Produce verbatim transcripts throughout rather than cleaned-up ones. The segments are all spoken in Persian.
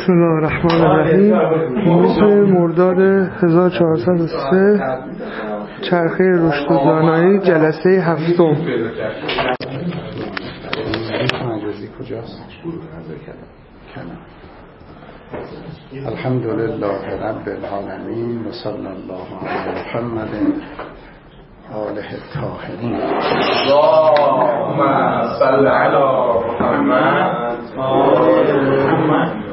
بسم الله الرحمن الرحیم. بیست مرداد هزار و چهارصد و سه، چرخه رشد و دانایی، جلسه هفتم. الحمد لله رب العالمین و صلی الله علی محمد آله الطاهرین. اللهم صل علی محمد آل محمد.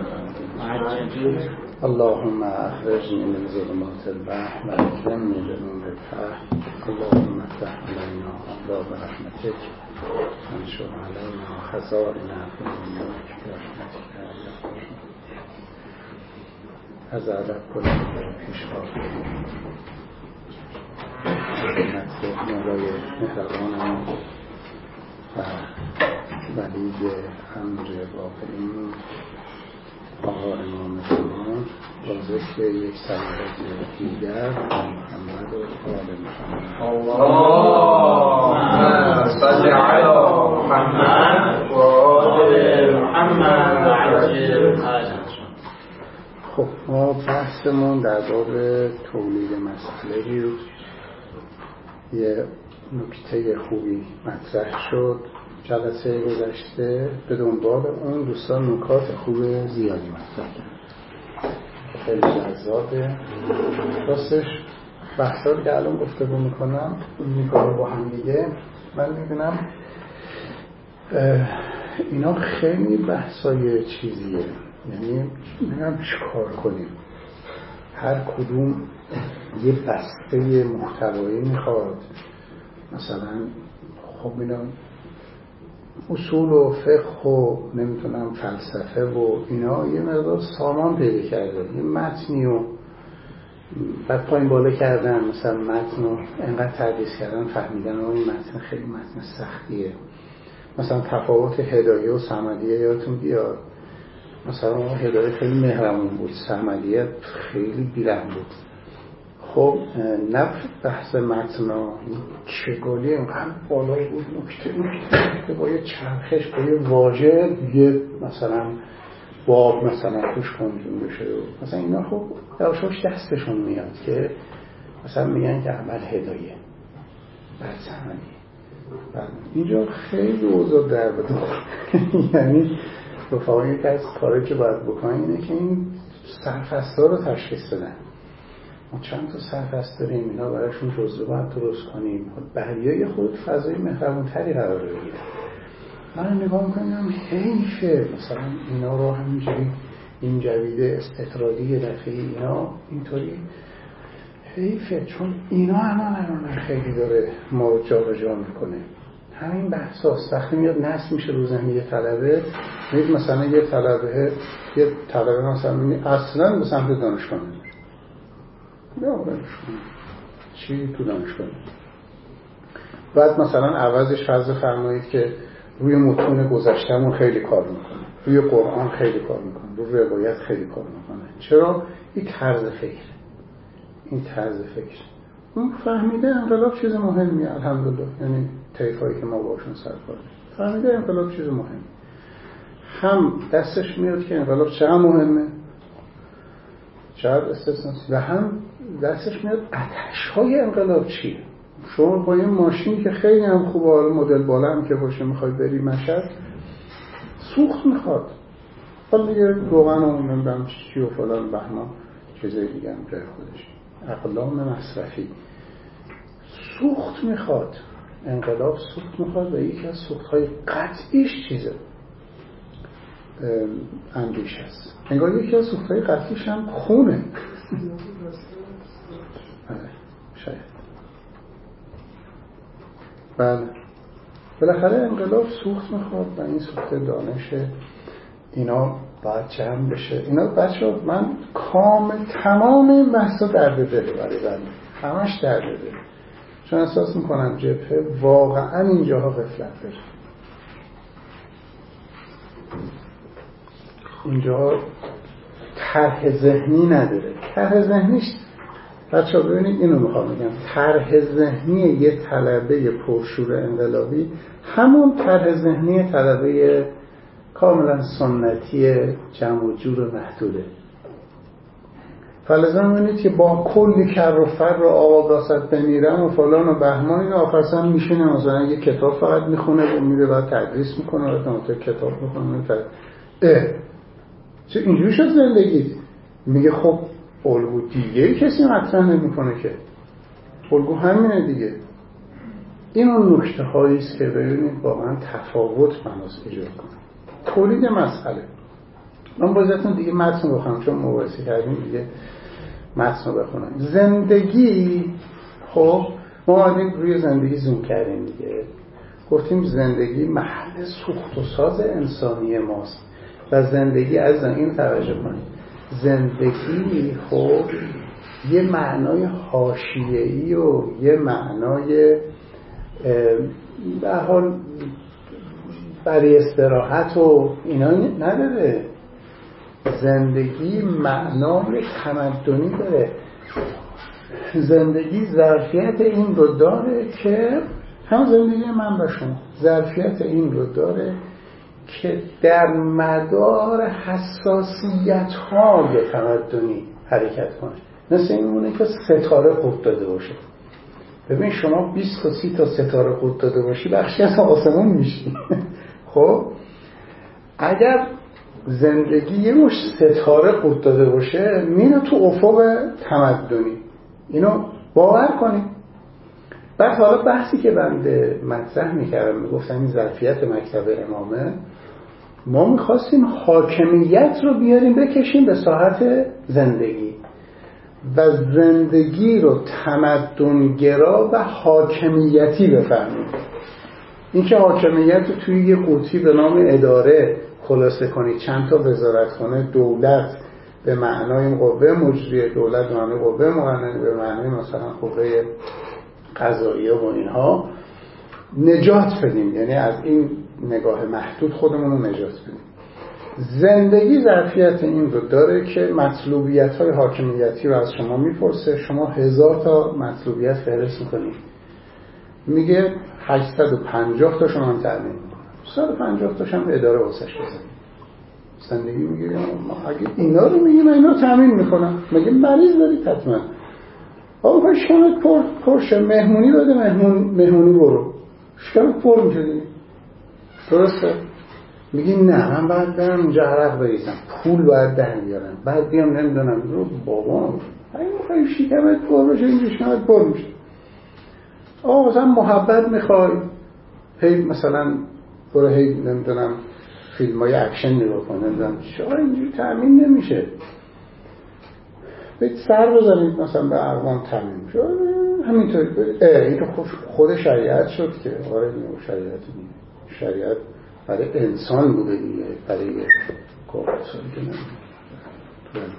اللهم اخرجنی من ظلمات الوهم و اکرمنی بنور الفهم. اللهم افتح علینا ابواب رحمتک وانشر علینا خزائن فضلک برحمتک یا ارحم. از ادب کل پیشوا خدمت مولای مهربانم و ولی امر واقعی آقا امام زمان با ذکر یک صلوات دیگر محمد و آل محمد. اللهم صل علی محمد و آل محمد عجل حاجت. خب ما بحثمون در باب تولید مسئله بود. یه نکته خوبی مطرح شد جلسه گذشته، به دنبال اون دوستان نکات خوب زیادی مطرح کرد، خیلی جذابه. راستش بحثا رو که الان گفتگو میکنم میکنم با هم دیگه، من میبینم اینا خیلی بحثای چیزیه، یعنی نمیدونم چیکار کنیم. هر کدوم یه بسته محتوایی میخواد، مثلا خب اینا اصول و فقه و نمیتونم فلسفه و اینا یه مقدار سامان پیدا کرده، یه متنی و بعد پایین بالا کردن، مثلا متن رو انقدر تدریس کردن فهمیدن و این متن خیلی متن سختیه. مثلا تفاوت هدایه و صمدیه یادتون بیاد، مثلا اون هدایه خیلی مهربون بود، صمدیه خیلی بیرحم بود. خب نه بحث متنا چگالی اینقدر بالایی بود، نکته نکته با یه چرخش با یه واژه یه مثلا باب مثلا توش کنجون بشه و مثلا اینا. خب دوشاش دستشون میاد که مثلا میگن که اول هدایه بعد صمدیه. اینجا خیلی اوضاع در بدار یعنی رفاقی که از کاری که باید بکنن اینه که این سرفصل‌ها رو تشخیص بدن. ما چند تا سرفصل داریم، اینا برایشون جزوه باید درست کنیم، بعدیای خود فضای مهربونتری قرار بگیره. من نگاه میکنم حیفه مثلا اینا رو همینجوری این جویده استطرادی دفعه اینا اینطوری حیفه، چون اینا الان الان خیلی داره ما رو جا به جا میکنه. همین بحث هاست. وقتی میاد نصب میشه رو ذهن یه طلبه، میاد مثلا یه طلبه یه طلبه مثلا میاد اصلا به سمت دانشگاه نمیره، یا دانشگاه چی تو دانشگاه، بعد مثلا عوضش فرض فرمایید که روی متون گذشته‌مون خیلی کار میکنه، روی قرآن خیلی کار میکنه، روی روایت خیلی کار میکنه. چرا؟ این طرز فکر این طرز فکر اون فهمیده انقلاب چیز مهمیه، الحمدلله. یعنی طیفایی که ما باشون سر کار فهمیده انقلاب چیز مهمه، هم دستش میاد که انقلاب چقدر مهمه، چقدر استثناست، و هم دستش میاد آتش‌های انقلاب چیه. شما با یه ماشینی که خیلی هم خوبه، حالا مدل بالا هم که باشه، میخوای بری مشهد، سوخت میخواد، حالا دیگه روغن و نمیدونم چی و فلان بهمان چیزای دیگه هم جای خودش، اقلام مصرفی سوخت میخواد. انقلاب سوخت میخواد و یکی از سوخت‌های قطعیش چیزه اندیشه است. انگار یکی از سوخت‌های قطعیش هم خونه. شاید بله بالاخره انقلاب سوخت میخواد و این سوخت دانشه اینا باید جمع بشه. اینا بچه من کامل تمام این بحثا درد دله برای بنده، همش درد دله، چون احساس میکنم جبهه واقعا اینجاها غفلت داره، اینجاها طرح ذهنی نداره. طرح ذهنیش بچه ها ببینید اینو میخوام بگم، طرح ذهنی یه طلبه پرشور انقلابی همون طرح ذهنی طلبه کاملا سنتی جمع و جور و محدوده. فلزا می‌بینید که با کلی کر و فر و آقاست بمیرم و فلان و بهمان این آفرسان میشینه مثلا یه کتاب فقط میخونه و میره بعد تدریس میکنه و بعد کتاب میخونه و اه چه اینجوری شد زندگی؟ میگه خب الگو دیگه کسی مطرح نمیکنه که الگو همینه دیگه. این اون نکته هایی است که ببینید واقعا تفاوت بناس ایجاد کنه. تولید مسئله. من بازتون دیگه متن بخونم چون مباحثه کردیم دیگه متن بخونم. زندگی خب ما آمدیم روی زندگی زوم کردیم دیگه. گفتیم زندگی محل سوخت و ساز انسانی ماست و زندگی از این توجه کنید زندگی خب یه معنای حاشیه‌ای و یه معنای به حال برای استراحت و اینا نداره. زندگی معنای تمدنی داره. زندگی ظرفیت این رو داره که هم زندگی من با شما ظرفیت این رو داره که در مدار حساسیت های تمدنی حرکت کنه. مثل این مونه که ستاره قطب داده باشه. ببین شما بیست تا سی تا ستاره قطب داده باشی بخشی از آسمون میشی. خب اگر زندگی یه مش ستاره قطب داده باشه میره تو افق تمدنی. اینو باور کنید. بعد حالا بحثی که بنده مطرح میکردم میگفتم این ظرفیت مکتب امامه، ما میخواستیم حاکمیت رو بیاریم بکشیم به ساحت زندگی و زندگی رو تمدنگرا و حاکمیتی بفهمیم. این که حاکمیت رو توی یه قوطی به نام اداره خلاصه کنید، چند تا وزارتخانه دولت به معنای قوه مجریه، دولت به معنای قوه مقننه، به معنای مثلا قوه قضاییه و اینها نجات بدیم، یعنی از این نگاه محدود خودمون رو نجات بدیم. زندگی ظرفیت این رو داره که مطلوبیت های حاکمیتی رو از شما میپرسه. شما هزار تا مطلوبیت فهرست میکنید، میگه هشتصد و پنجاه تا شما هم تأمین میکنم، صد و پنجاه تاش هم اداره واسش بزنید. زندگی میگه اگه اینا رو میگه من اینا رو تأمین میکنم. مگه مریض دارید؟ حتما آقا خواهی شکمت پر پرشه، مهمونی بده، مهمون مهمونی برو، شکمت پر میشه دیگه. درسته؟ میگی نه من باید برم اونجا عرق بریزم، پول باید در بیارم، بعد بیام نمیدونم رو بابا اگه میخوایی شکمت پر بشه اینجا شکمت پر میشه. آقا مثلا محبت میخوای، هی مثلا برو هی نمیدونم فیلم های اکشن نگاه کنه، نمیدونم چرا اینجوری تأمین نمیشه. بید سر بزنید مثلا به اقوام تأمین میشه همینطور. این تو خود شریعت شد که آره این شریعت دیگه. شریعت برای انسان بوده دیگه، برای کافرسان که نمیده.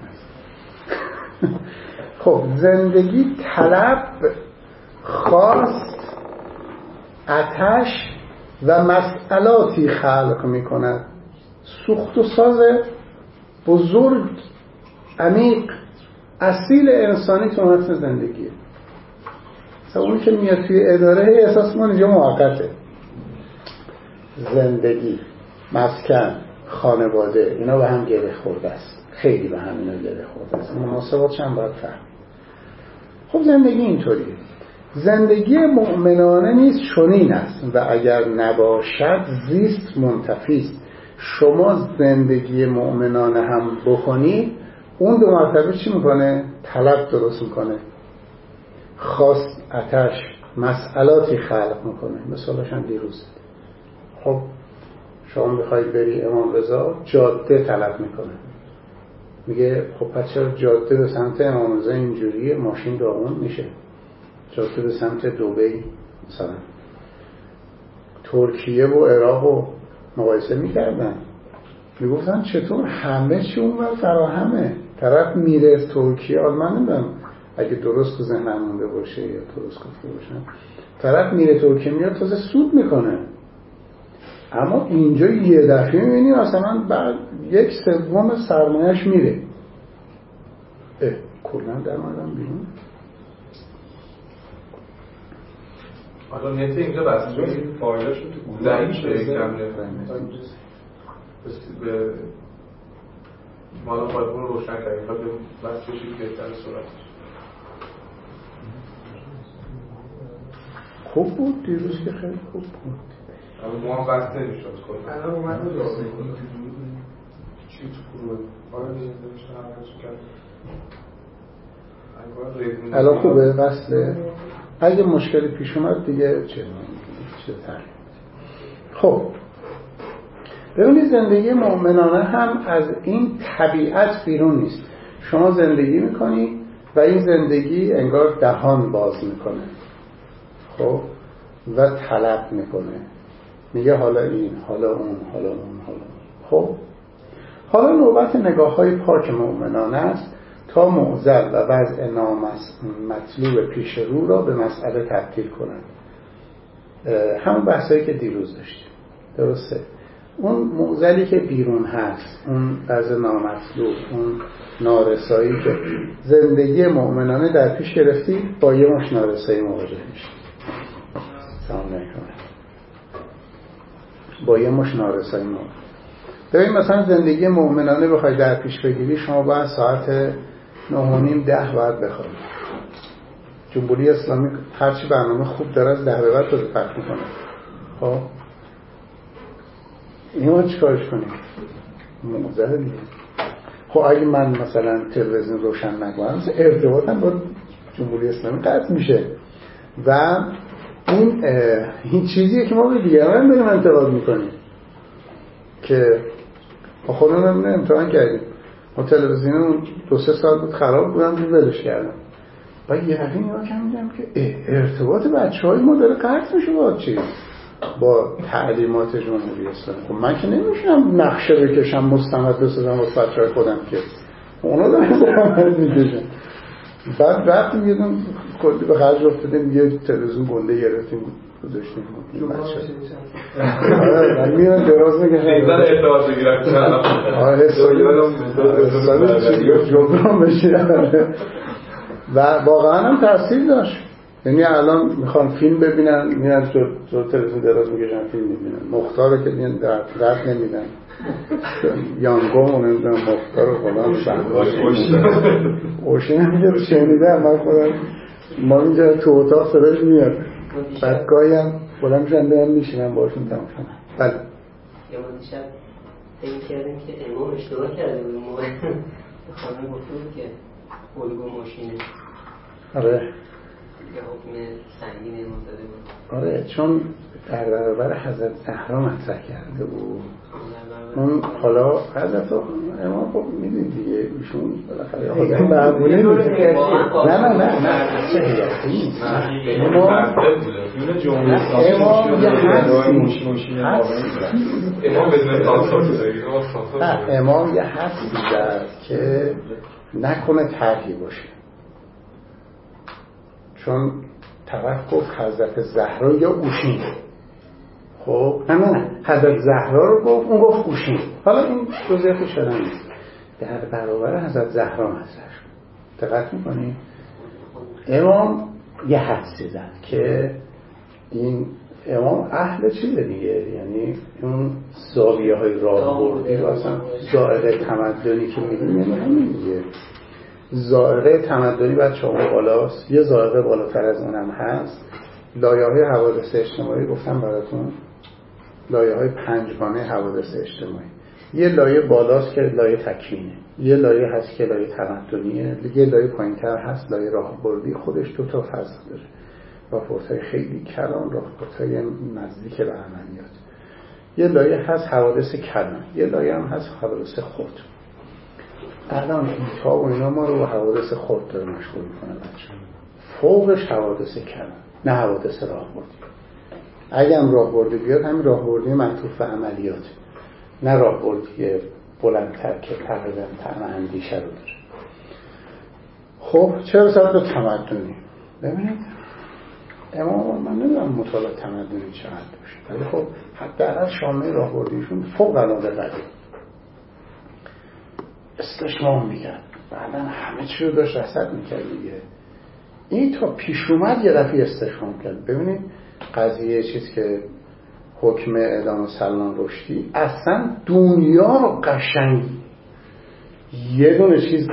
خب زندگی طلب، خواست، آتش و مسئلاتی خلق میکند. سوخت و ساز بزرگ، عمیق، اصیل انسانی تو متن زندگیه. مثلا اون که میاد توی اداره احساس من اینجا موقته. زندگی، مسکن، خانواده اینا به هم گره خورده است، خیلی به هم اینا گره خورده است. مناسبات چند باید فهم. خب زندگی اینطوریه. زندگی مؤمنانه نیست چنین است و اگر نباشد زیست منتفی است. شما زندگی مؤمنانه هم بکنید اون دو مرتبه چی میکنه؟ طلب درست میکنه، خواست، آتش، مسئلاتی خلق میکنه. مثالش هم دیروز. خب شما میخواید بری امام رضا، جاده طلب میکنه. میگه خب پس چرا جاده به سمت امام رضا اینجوریه؟ ماشین داغون میشه. جاده به سمت دبی مثلا ترکیه و عراق رو مقایسه میکردن، میگفتن چطور همه چی اونور فراهمه. طرف میره از ترکیه، آلمان نمیدونم اگه درست تو ذهنم مونده باشه یا درست گفته باشم، طرف میره ترکیه میاد تازه سود میکنه. اما اینجا یه دفعه میبینی مثلا بعد یک سوم سرمایه‌اش میره. اه کلا در مردم بیرون. حالا نت اینجا بسته فایلاشون تو گوگل ضعیف شده کم. به مالا خواهدون رو روشن کردیم تا به بس بشید بهتر صورتش. خوب بود دیروز که خیلی خوب بود. اما ما هم بس نمیشد کنیم. الان اومد رو دارم چی تو گروه؟ آره دیگه نمیشتن همه کرد. الان خوبه وصله؟ اگه مشکلی پیش اومد دیگه چه چه تر. خب ببینید زندگی مؤمنانه هم از این طبیعت بیرون نیست. شما زندگی میکنی و این زندگی انگار دهان باز میکنه، خب و طلب میکنه، میگه حالا این، حالا اون، حالا اون، حالا اون. خب حالا نوبت نگاه های پاک مؤمنانه است تا معضل و وضع نامطلوب پیش رو را به مسئله تبدیل کنند. همون بحثایی که دیروز داشتیم، درسته؟ اون معضلی که بیرون هست، اون وضع نامطلوب، اون نارسایی که زندگی مؤمنانه در پیش گرفتی، با یه مش نارسایی مواجه میشی. سلام علیکم. با یه مش نارسایی مواجه. ببین مثلا زندگی مؤمنانه بخوای در پیش بگیری، شما باید ساعت نه و نیم ده باید بخوابی. جمهوری اسلامی هرچی برنامه خوب داره از ده به بعد بازی پخش میکنه. خب اینو ما چیکارش کنیم؟ موزه دیگه. خب اگه من مثلا تلویزیون روشن نکنم ارتباطم با جمهوری اسلامی قطع میشه و این این چیزیه که ما به دیگران داریم انتقاد میکنیم که ما خودمون امتحان کردیم. ما تلویزیونمون دو سه سال بود خراب بودم دیگه ولش کردم. و یه دفعه نگاه کردم که ارتباط بچه‌های ما داره قطع میشه با چی؟ با تعلیمات جمهوری اسلامی. خب من که نمیشم نقشه بکشم مستند بسازم واسه بچه‌های خودم که اونا دارن میکشن. بعد وقتی میگم کلی به خرج افتادیم یه تلویزیون گنده گرفتیم گذاشتیم بچه. آره من میرم دراز میگم ایزان ارتباط بگیرم. آره حسابی جبران بشه. و واقعا هم تاثیر داشت. یعنی الان میخوان فیلم ببینن میرن تو, تو تلویزیون دراز میکشن فیلم میبینن. مختار که میان در درد نمیدن. یانگو نمیدونم مختار و فلان اوشی نمیده شنیدم من خودم ما اینجا تو اتاق صداش میاد. بعد گاهی هم بلند میشن برم میشینم باشون تماشا کنم. بله یا ما دیشب فکر کردیم که امام اشتباه کرده بود موقع خانم گفته بود که الگو ماشینه. آره یه حکم سنگین امام داده بود. آره چون در برابر حضرت زهرا مطرح کرده بود. اون حالا حضرت امام خب میدونی دیگه ایشون بالاخره آدم معمولی نیست. نه نه نه نه چه هیئتی امام امام یه حسی امام یه حسی دارد که نکنه طرحی باشه. چون طرف گفت حضرت زهرا یا اوشین. خب نه نه حضرت زهرا رو گفت اون گفت اوشین. حالا این جزئیاتش شدن نیست. در برابر حضرت زهرا مطرح شد. دقت می‌کنی؟ امام یه حدسی زد که این امام اهل چیه دیگه، یعنی اون زاویه‌های راهبردی و اصلا ذائقه تمدنی که می‌گیم یعنی همین دیگه. ذائقه تمدنی بچه اون بالاست، یه ذائقه بالاتر از اونم هست. لایه‌های حوادث اجتماعی گفتم براتون، لایه‌های پنجگانه حوادث اجتماعی. یه لایه بالاست که لایه تکوینه، یه لایه هست که لایه تمدنیه، یه لایه پایین‌تر هست لایه راهبردی. خودش دو تا فضا داره، راهبردهای خیلی کلان، راهبردهای نزدیک به عملیات. یه لایه هست حوادث کلان، یه لایه هم هست حوادث خرد. الان تا و اینا ما رو با حوادث خرد داره مشغول می‌کنه بچه. فوقش حوادث کلان، نه حوادث راهبردی. اگه هم راهبردی بیاد همین راهبردی معطوف به عملیات، نه راهبردی بلندتر که تقریبا طعم اندیشه رو داره. خب چرا سر به تمدنی؟ ببینید امام من نمیدونم مطالعه تمدنی چقدر باشه، ولی خب حداقل شامل راهبردیشون فوق العاده قوی. استشمام میکرد، بعدا همه چی رو داشت رصد میکرد دیگه. این تا پیش اومد یه دفعه استشمام کرد. ببینید قضیه چیز که حکم اعدام سلمان رشدی اصلا دنیا رو قشنگ یه دونه چیز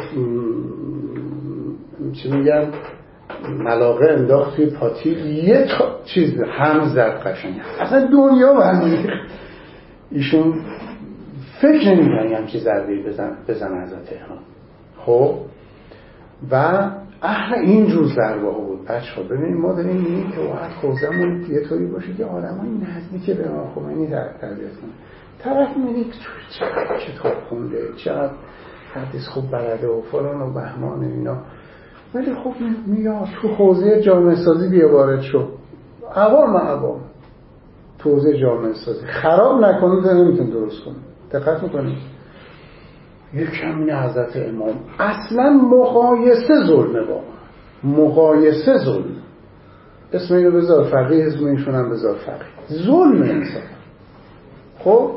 چی میگم ملاقه انداخت توی پاتی یه تا چیز هم زد قشنگ اصلا دنیا برمیخ. ایشون فکر نمی‌کنه همچین ضربه‌ای بزن بزن حضرت امام. خب و اهل اینجور ضربه ها بود. بچه‌ها ببینید ما داریم میگیم که باید حوزمون یه طوری باشه که آدمای نزدیک به امام خمینی تربیت کنه. طرف میگه چقدر کتاب خونده، چقدر حدیث خوب بلده و فلان و بهمان اینا، ولی خب میاد تو حوزه جامعه سازی بیا وارد شو، عوام عوام تو حوزه جامعه سازی خراب نکنه تا نمیتون درست کنه. دقت میکنید یک کمی حضرت امام اصلا مقایسه ظلمه با مقایسه ظلم. اسم اینو بذار فقیه، اسم اینشون هم بذار فقیه، ظلم انسان. خب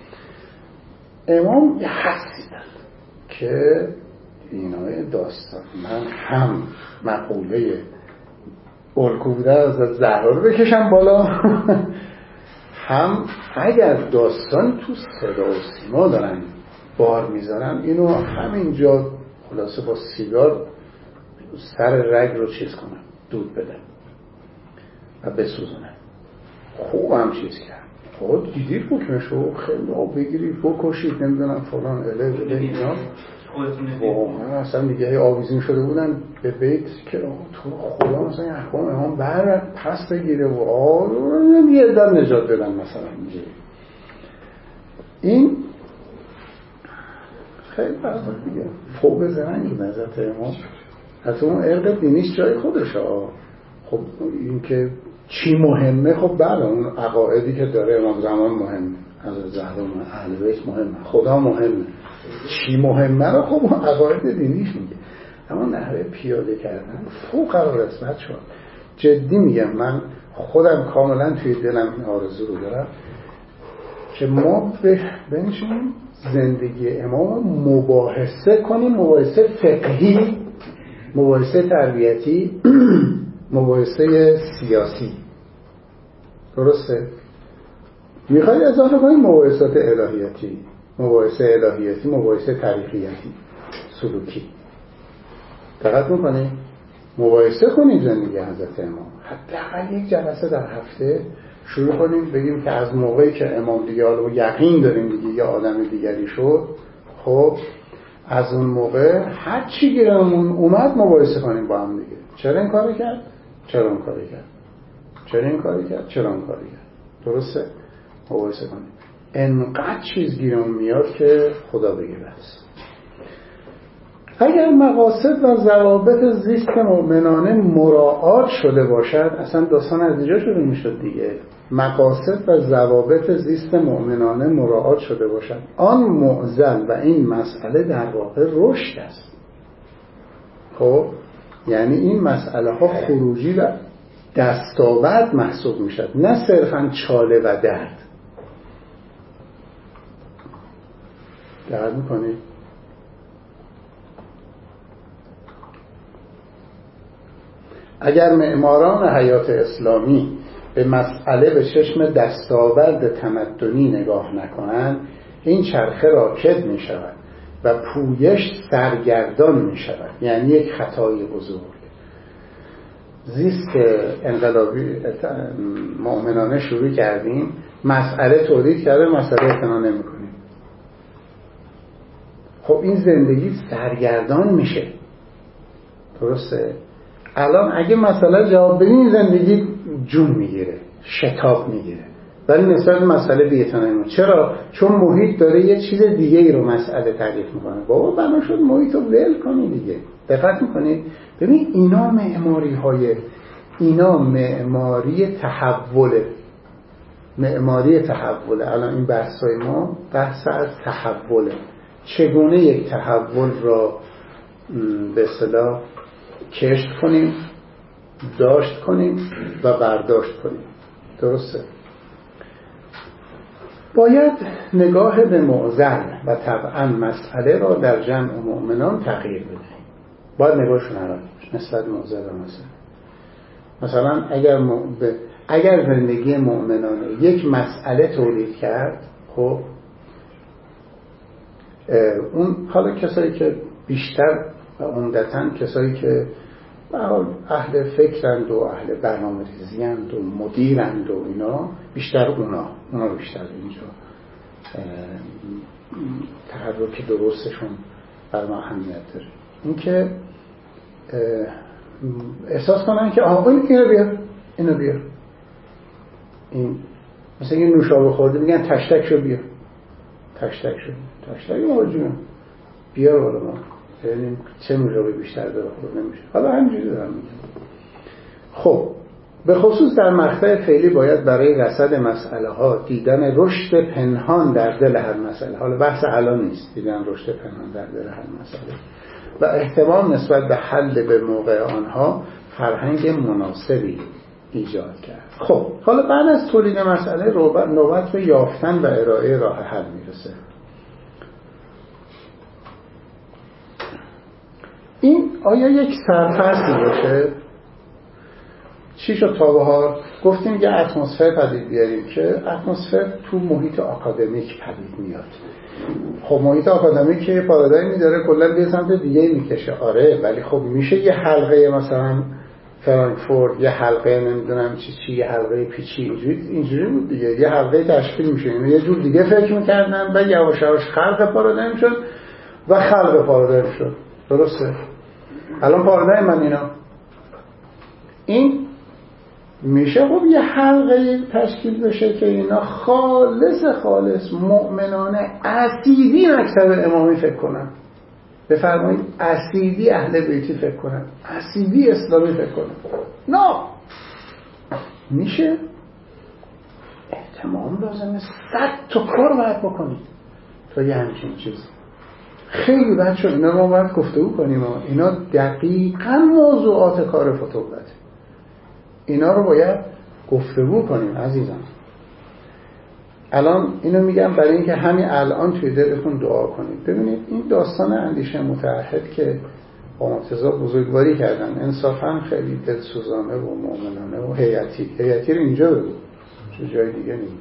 امام یه حسی داد که اینای داستان من هم مقوله الگوده از زهرا رو بکشم بالا هم اگر داستان تو صدا و سیما دارن بار میذارم اینو همینجا خلاصه با سیگار سر رگ رو چیز کنم، دود بدم و بسوزونم. خوب هم چیز کرد. خود دیدید حکمشو خیلی آب بگیرید بکشید نمیدونم فلان اله بله اینا واقعا اصلا دیگه آویزین شده بودن به بیت که تو خدا مثلا احکام امام بر پس بگیره و آه یه در نجات بدن مثلا اینجوری. این خیلی برزاد دیگه فوق زرنگی نظرت امام. حتی اون ارق دینیش جای خودش ها. خب این که چی مهمه، خب بله اون عقایدی که داره امام زمان مهمه، از زهرا اهل بیت مهمه، خدا مهمه، چی مهمه رو خب اون عقاید دینیش میگه. اما نحوه پیاده کردن فوق قرار است بچه‌ها. جدی میگم من خودم کاملا توی دلم این آرزو رو دارم که ما بنشینیم زندگی امام مباحثه کنیم، مباحثه فقهی، مباحثه تربیتی، مباحثه سیاسی. درسته؟ میخوایی اضافه کنیم مباحثات الهیاتی، مباحثه الهیاتی، مباحثه تاریخیتی، سلوکی. دقت میکنیم مباحثه کنیم زندگی حضرت امام. حداقل یک جلسه در هفته شروع کنیم بگیم که از موقعی که امام دیگه حالا یقین داریم دیگه یه آدم دیگری شد، خب از اون موقع هر چی گیرمون اومد مباحثه کنیم با هم دیگه. چرا این کاری کرد؟ چرا اون کاری کرد؟ چرا این کاری کرد؟ چرا اون کاری کرد؟ درسته؟ مباحثه کنیم. انقدر چیز گیرمون میاد که خدا بگه بس. اگر مقاصد و ضوابط زیست مؤمنانه مراعات شده باشد، اصلا داستان از اینجا شروع میشد دیگه. مقاصد و ضوابط زیست مؤمنانه مراعات شده باشد، آن معضل و این مسئله در واقع رشد است. خب یعنی این مسئله ها خروجی و دستاورد محسوب میشد، نه صرفا چاله و درد. درد میکنید؟ اگر معماران حیات اسلامی به مسئله به چشم دستاورد تمدنی نگاه نکنند، این چرخه راکد می شود و پویش سرگردان می شود. یعنی یک خطای بزرگ. زیست انقلابی مؤمنانه شروع کردیم، مسئله تولید کرده، مسئله اعتنا نمی کنیم. خب این زندگی سرگردان میشه. درسته؟ الان اگه مسئله جواب بدین زندگی جون میگیره، شتاب میگیره، ولی نسبت به مسئله بی‌اعتنایی. چرا؟ چون محیط داره یه چیز دیگه ای رو مسئله تعریف میکنه. بابا بنا شد محیط رو ول کنی دیگه. دقت میکنید؟ ببین اینا معماری های اینا معماری تحوله، معماری تحوله. الان این بحثای ما بحث از تحوله، چگونه یک تحول را به اصطلاح کشف کنیم، داشت کنیم و برداشت کنیم. درسته؟ باید نگاه به معضل و طبعا مسئله را در جمع مؤمنان تغییر بدهیم. باید نگاهشون عوض بشه نسبت به معضل و مسئله. مثلا اگر به اگر زندگی مؤمنانه یک مسئله تولید کرد، خب اون حالا کسایی که بیشتر و عمدتاً کسایی که اهل فکرند و اهل برنامه ریزیند و مدیرند و اینا، بیشتر اونا اونا بیشتر اینجا تحرک درستشون بر ما اهمیت داره. این که احساس کنن که آقا اینو بیار اینو بیار، این مثلا یه نوشابه خورده میگن تشتک شو بیار، تشتک شو تشتک آقا جون بیار بالا ما ببینیم چه نوشابه بیشتر داره خورده نمیشه. حالا همینجوری دارم میگم. خب به خصوص در مقطع فعلی باید برای رصد مسئله ها دیدن رشد پنهان در دل هر مسئله، حالا بحث الان نیست، دیدن رشد پنهان در دل هر مسئله و احتمال نسبت به حل به موقع آنها فرهنگ مناسبی ایجاد کرد. خب حالا بعد از تولید مسئله نوبت به یافتن و ارائه راه حل میرسه. این آیا یک سرفصلی باشه؟ چی شد تا بهار؟ گفتیم یه اتمسفر پدید بیاریم که اتمسفر تو محیط آکادمیک پدید میاد. خب محیط آکادمیک که پارادایمی داره کلا به سمت دیگه میکشه، آره، ولی خب میشه یه حلقه مثلا فرانکفورت، یه حلقه نمیدونم چی چی، یه حلقه پیچی، اینجوری اینجوری بود دیگه، یه حلقه تشکیل میشه، یعنی یه جور دیگه فکر میکردن و یواش یواش خلق پارادایم شد و خلق پارادایم شد. درسته؟ الان پارادایم من اینا این میشه خب یه حلقه تشکیل بشه که اینا خالص خالص مؤمنانه اسیدی مکتب امامی فکر کنن، بفرمایید اسیدی اهل بیتی فکر کنن، اسیدی اسلامی فکر کنن. نه میشه، احتمام لازمه صد تا کار باید بکنید تا یه همچین چیز. خیلی بچه اینا ما باید گفتگو کنیم، اینا دقیقا موضوعات کار فتوبته، اینا رو باید گفتگو کنیم عزیزان. الان اینو میگم برای اینکه همین الان توی دلتون دعا کنید. ببینید این داستان اندیشه متحد که با مرتضی بزرگواری کردن انصافا خیلی دلسوزانه و مؤمنانه و هیئتی، هیئتی رو اینجا بگو چه جای دیگه نیم،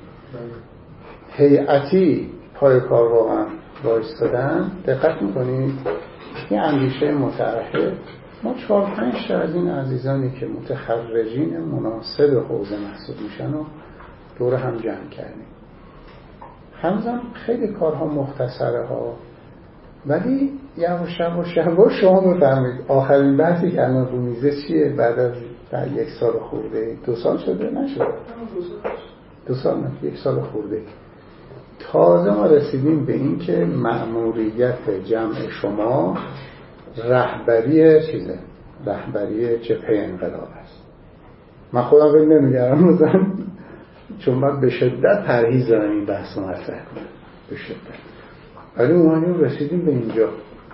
هیئتی پای کار واقعا وایستادن. دقت میکنید این اندیشه متحد، ما چهار پنج تا از این عزیزانی که متخرجین مناسب حوزه محسوب میشن و دور هم جمع کردیم. همزم خیلی کارها مختصره ها، ولی یواش یواش یواش شما بفهمید آخرین بحثی که الان رو میزه چیه بعد از در یک سال خورده، دو سال شده نشده، دو سال نه یک سال خورده، تازه ما رسیدیم به این که مأموریت جمع شما رهبری چیزه، رهبری جبهه انقلاب است. من خودم فکر نمی‌کردم مثلا، چون من به شدت پرهیز دارم این بحث رو مطرح کنم به شدت، ولی اومدیم رسیدیم به اینجا.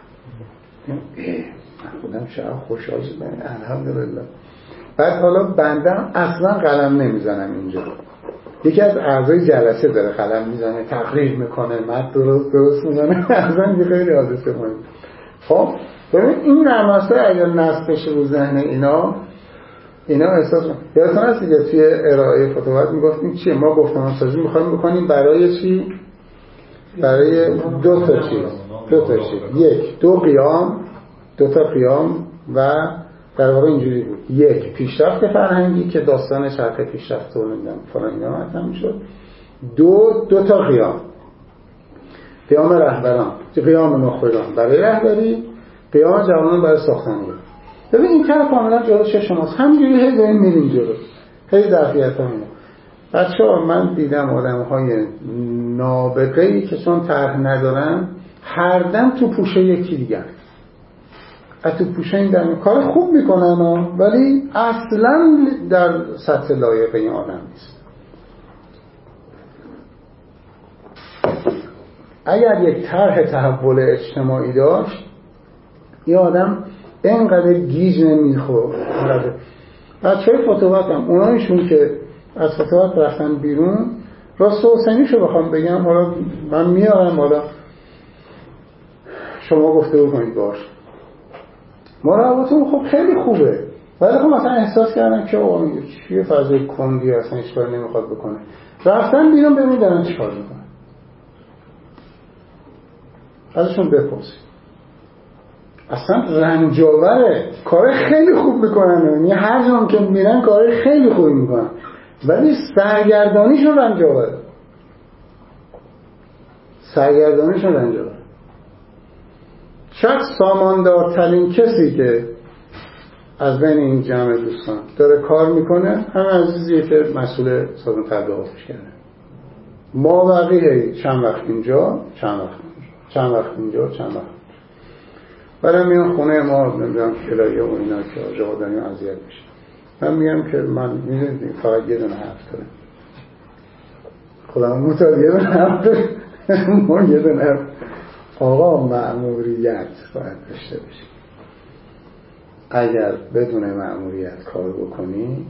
من خودم شاید خوشحال شدم، الحمدلله. بعد حالا بندم اصلا قلم نمیزنم اینجا، یکی از اعضای جلسه داره قلم میزنه، تقریر میکنه، مد درست درست میزنه، اصلا یه خیلی حادثه مهم. خب ببین این نماسته اگر نصب بشه رو ذهن اینا اینا احساس کنم. یادتون هست دیگه توی ارائه فتوحات میگفتیم چیه؟ ما گفتمان سازی میخوایم بکنیم برای چی؟ برای دو تا چیز، دو تا چیز، یک دو قیام، دو تا قیام و در واقع اینجوری بود، یک پیشرفت فرهنگی که داستان چرخه پیشرفت رو نمیدونم فلان اینا مطرح میشد، دو دو تا قیام، قیام رهبران، قیام نخبگان برای رهبری، قیام جوانان برای ساختنی. ببین این طرح کاملا جلو چشم ماست، همینجوری هی داریم میریم جلو، هی ظرفیت همینه. بچه‌ها من دیدم آدم‌های نابغه‌ای که چون طرح ندارن هر دم تو پوشه یکی دیگر، از تو پوشه این در کار خوب میکنن ولی اصلا در سطح لایق این آدم نیست. اگر یک طرح تحول اجتماعی داشت این آدم اینقدر گیج نمیخورد. بچه های فتوحات هم اونایشون که از فتوحات رفتن بیرون، راست و حسینیشو بخوام بگم، حالا من میارم، حالا شما گفته بکنید باش، ما روابطمون خب خیلی خوبه، ولی خب مثلا احساس کردن که او چیه فضای کندی اصلا هیچ کاری نمیخواد بکنه، رفتن بیرون ببینید دارن چی کار میکنن، ازشون بپرسید. اصلا رنجاوره، کار خیلی خوب میکنن، یعنی هر جام که میرن کار خیلی خوبی میکنن، ولی سرگردانیشون رنجاوره، سرگردانیشون رنجاوره. شاید ساماندارترین کسی که از بین این جمع دوستان داره کار میکنه همه عزیزیه که مسئول سازمان تبلیغاتش کرده. ما بقیه چند وقت اینجا چند وقت اینجا چند وقت اینجا چند وقت برای میان خونه ما نمیدونم کلایه و اینا که آجا داریم اذیت میشه. من میگم که من میدونید فقط یه دونه حرف دارم، خودم مطال یه دونه حرف دارم ما یه دونه حرف آقا مأموریت باید داشته باشی. اگر بدون مأموریت کار بکنی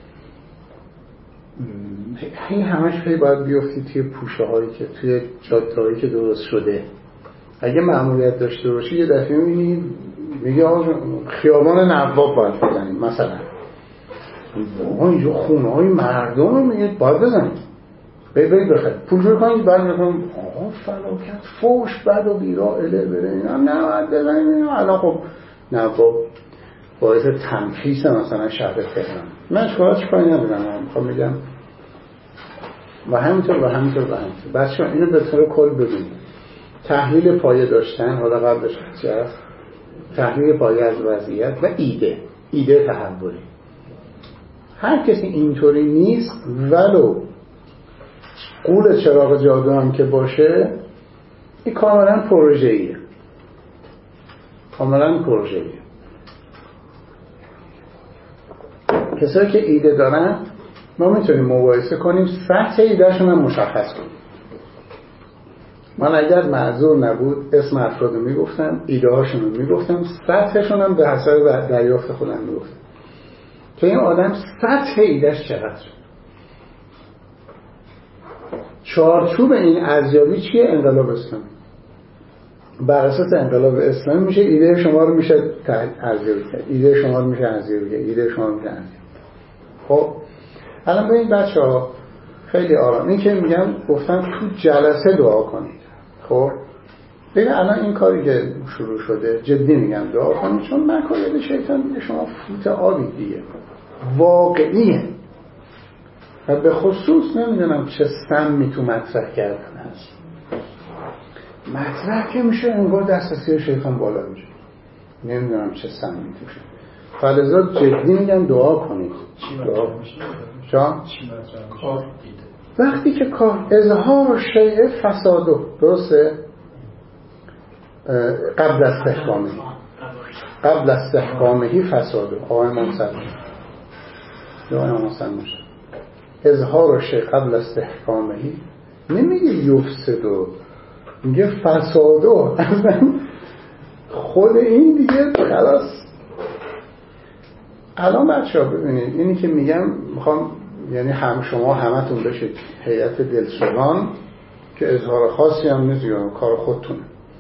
این همش پی باید بیفتی توی پوشه هایی که توی جاده هایی که درست شده. اگه مأموریت داشته باشی یه دفعه میبینی میگه آقا خیابان نواب باید بزنیم مثلا، آقا اینجا خونه های مردم رو میگه باید بزنیم، بی بی بخیر پول جور کنید بعد میکنم آقا فلاکت فوش بد و بیرا اله بره اینا نه باید بزنیم اینا. الان خب نواب باعث تنفیس مثلا شهر تهران، من شکایت چکایی ندارم، من میخوام میگم و همینطور و همینطور و همینطور. بچه اینو به طور کل ببینید، تحلیل پایه داشتن، حالا قبلش چی هست؟ تحلیل پایه از وضعیت و ایده، ایده تحولی. هر کسی اینطوری نیست ولو قول چراغ جادو هم که باشه این کاملا پروژه‌ایه، کاملا پروژه‌ایه. کسایی که ایده دارن ما میتونیم مقایسه کنیم، سطح ایدهشون هم مشخص کنیم. من اگر معذور نبود اسم افراد رو میگفتم، ایده هاشون رو میگفتم، سطحشون هم به حسب دریافت خودم میگفتم که این آدم سطح ایدهش چقدر. چارچوب این ارزیابی چیه؟ انقلاب اسلامی. بر اساس انقلاب اسلامی میشه ایده شما رو میشه ارزیابی کرد، ایده شما رو میشه ارزیابی کرد، ایده شما رو میشه ارزیابی. خب الان ببین بچه‌ها خیلی آرام، این که میگم گفتم تو جلسه دعا کنید. خب ببین الان این کاری که شروع شده جدی میگم دعا کنید، چون مکایل شیطان میگه شما فوت آبی دیگه واقعیه و به خصوص نمیدونم چه سمی تو مطرح کردن هست. مطرح که میشه انگار دسترسی شیطان بالا میشه، نمیدونم چه سمی توشه. فلذا جدی میگم دعا کنید. دعا جان وقتی که کار اظهار شیء فساده درسته قبل از استحکامه قبل از استحکامه فساده آقای امام صدر یا امام صدر اظهار شیء قبل از استحکامه نمیگه یفسدو، میگه فسادو. خود این دیگه خلاص. الان بچه‌ها ببینید اینی که میگم میخوام یعنی هم شما همتون بشید هیئت دلسوزان که اظهار خاصی هم نیست یا کار خودتونه.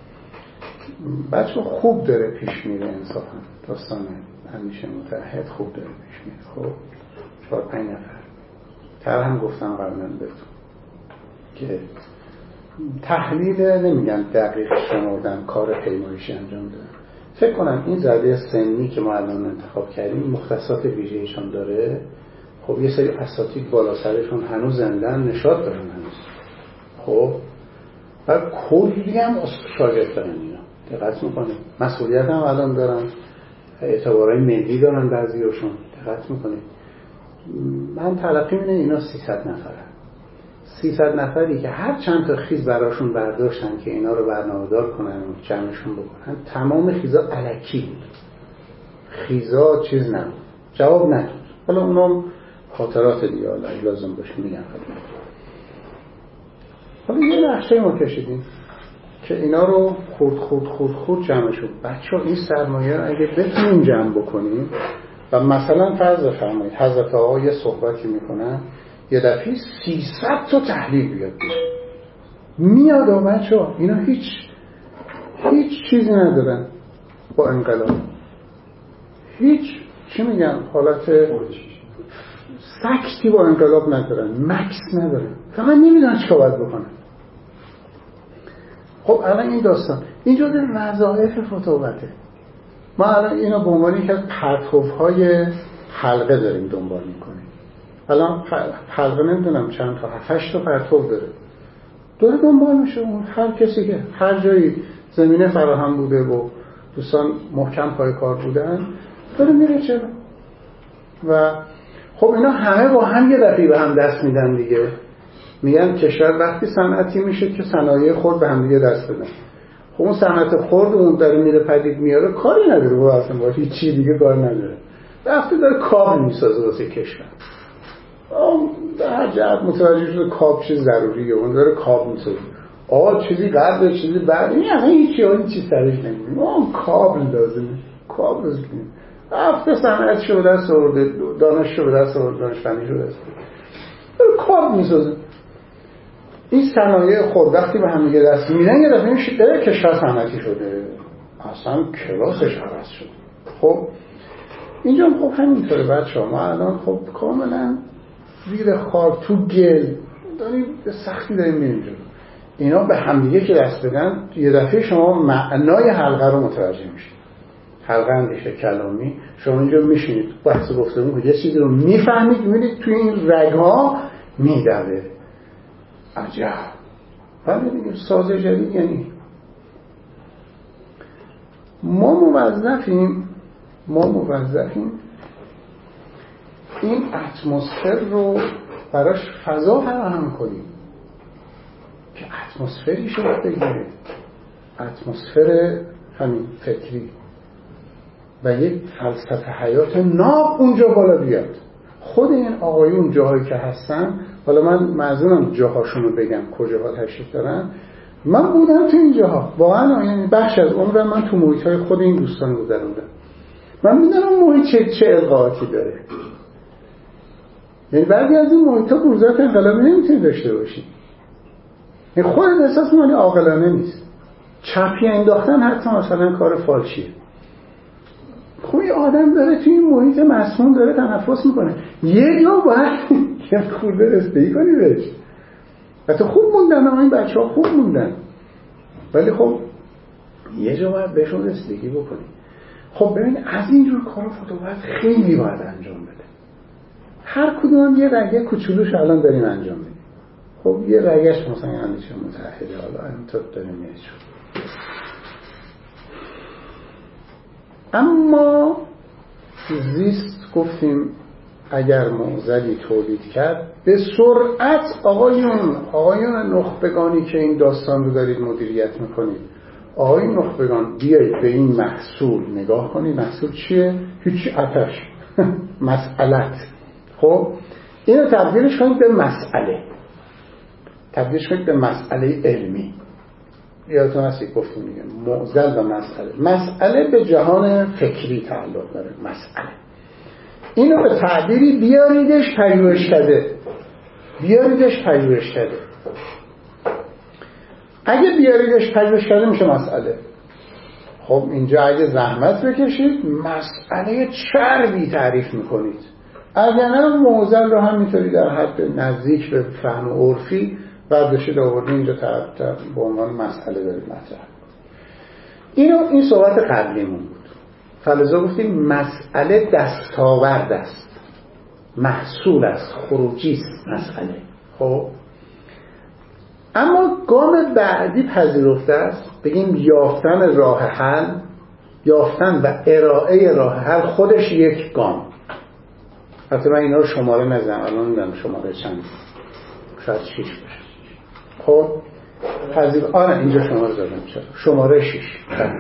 بچه خوب داره پیش میره انصافا داستان همیشه متحد خوب داره پیش میره. خب چهار پنج نفر تر هم گفتم قبلا بهتون که تحلیل نمیگن دقیق شمردن کار پیمایشی انجام دادن. فکر کنم این زده سنی که ما الان انتخاب کردیم مختصات ویژه‌ایشون داره. خب یه سری اساتید بالا سرشون هنوز زندن نشاط دارن هنوز. خب و کلی هم شاگرد دارن اینا. دقت میکنید مسئولیت هم الان دارن، اعتبارهای ملی دارن بعضیاشون. دقت میکنید من تلقی اینه اینا سیصد نفرن. سیصد نفری که هر چند تا خیز براشون برداشتن که اینا رو برنامه‌دار کنن و جمعشون بکنن، تمام خیزا الکی بود. خیزا چیز نبود، جواب نداد. حالا اونم خاطرات دیگه حالا لازم باشه میگم. حالا یه نقشه ما کشیدیم که اینا رو خورد خورد خورد خورد جمعشون. بچه‌ها این سرمایه رو اگه بتونیم جمع بکنیم و مثلا فرض بفرمایید حضرت آقا یه صحبتی میکنن یه دفعه سیصد تا تحلیل بیاد میاد و بچه‌ها اینا هیچ هیچ چیزی ندارن با انقلاب، هیچ چی میگن حالت سکتی با انقلاب ندارن، مکس ندارن، فقط نمیدونن چیکار باید بکنن. خب الان این داستان اینجا در وظایف فتوحاته. ما الان اینو به عنوان یک از پرتوهای حلقه داریم دنبال میکنیم. الان حلقه نمیدونم چند تا هفتش تا پرتو داره داره دنبال میشه. اون هر کسی که هر جایی زمینه فراهم بوده و دوستان محکم پای کار بودن داره میره چرا. و خب اینا همه با هم یه دفعه به هم دست میدن دیگه. میگن کشور وقتی صنعتی میشه که صنایع خرد به هم دیگه دست بدن. خب اون صنعت خرد اون داره میره پدید میاره، کاری نداره با اصلا با هیچ چیز دیگه کار نداره. وقتی داره کابل میسازه واسه کشور، اون در جهت متوجه شده کابل چیز ضروریه، اون داره کابل میسازه. آه چیزی قبل چیزی بعد این اصلا هیچی اون چیز سرش نمیدونیم. اون کابل لازمه، کابل لازمه. هفته صنعت شو دست آورده، دانش شو دست آورده، دانش فنی شو دست آورده، داره کابل میسازه. این صنایع خود وقتی به هم دیگه دست میدن یه دفعه میشه کشور صنعتی شده، اصلا کلاسش عوض شده. خب اینجا خب همینطوره بچه‌ها. ما الان خب کاملا زیر خاک تو گل داریم به سختی داریم میریم جلو. اینا به هم دیگه که دست بدن یه دفعه شما معنای حلقه رو متوجه میشید. حلقه اندیشه کلامی، شما اینجا میشینید بحث گفتگو کنید، یه چیزی رو میفهمید، میبینید توی این رگ‌ها میدوه. عجب. ولی دیگه ساز جدید یعنی ما موظفیم ما موظفیم این اتمسفر رو براش فضا فراهم کنیم که اتمسفری شکل بگیره، اتمسفر همین فکری و یک فلسفه حیات ناب اونجا بالا بیاد. خود این آقایون جاهایی که هستن، حالا من معذورم جاهاشون رو بگم کجاها تشریف دارن، من بودم تو این جاها واقعا، یعنی بخش از عمرم من تو محیط‌های خود این دوستان گذروندم. من میدونم اون محیط چه, چه القاءاتی داره. یعنی بعضی از این محیط‌ها بروزات انقلابی نمیتونی داشته باشی. یعنی خودت احساس می‌کنی عاقلانه نیست. چپی انداختن حتی مثلا کار فالشیه. خب این آدم داره توی این محیط مسموم داره تنفس میکنه، یه جا باید یه خورده رسیدگی کنی بهش. حتی خوب موندن، این بچه ها خوب موندن، ولی خب یه جا باید بهشون رسیدگی بکنی. خب ببین از اینجور کارا فتوحات خیلی باید انجام بده. هر کدوم یه رگه کوچولوش الان داریم انجام بدیم. خب یه رگش مثلا اندیشه متحده، حالا اینطور داریم میاد شد. اما زیست گفتیم اگر معضلی تولید کرد به سرعت آقایون آقایون نخبگانی که این داستان رو دارید مدیریت میکنید، آقایون نخبگان بیایید به این محصول نگاه کنید. محصول چیه؟ هیچی، آتش مسئلت. خب اینو تبدیلش کنید به مسئله، تبدیلش کنید به مسئله علمی. یادتون هستی گفتیم میگه معضل و مسئله. مسئله به جهان فکری تعلق داره. مسئله اینو به تعبیری بیاریدش پژوهشکده، بیاریدش پژوهشکده. اگه بیاریدش پژوهشکده میشه مسئله. خب اینجا اگه زحمت بکشید مسئله چربی تعریف میکنید. اگر نه معضل رو همینطوری در حد نزدیک به فهم عرفی برداشتید آوردید اینجا تا به عنوان مسئله دارید مطرح. اینو این صحبت قبلیمون بود. فلزا گفتیم مسئله دستاورد است، محصول است، خروجی است مسئله. خب اما گام بعدی پذیرفته است، بگیم یافتن راه حل، یافتن و ارائه راه حل خودش یک گام. حتی من اینا رو شماره نزدم، الان میدونم شماره چند، شاید شیش باشه. خب پذیر آره اینجا شماره دادم، چرا شماره شیش.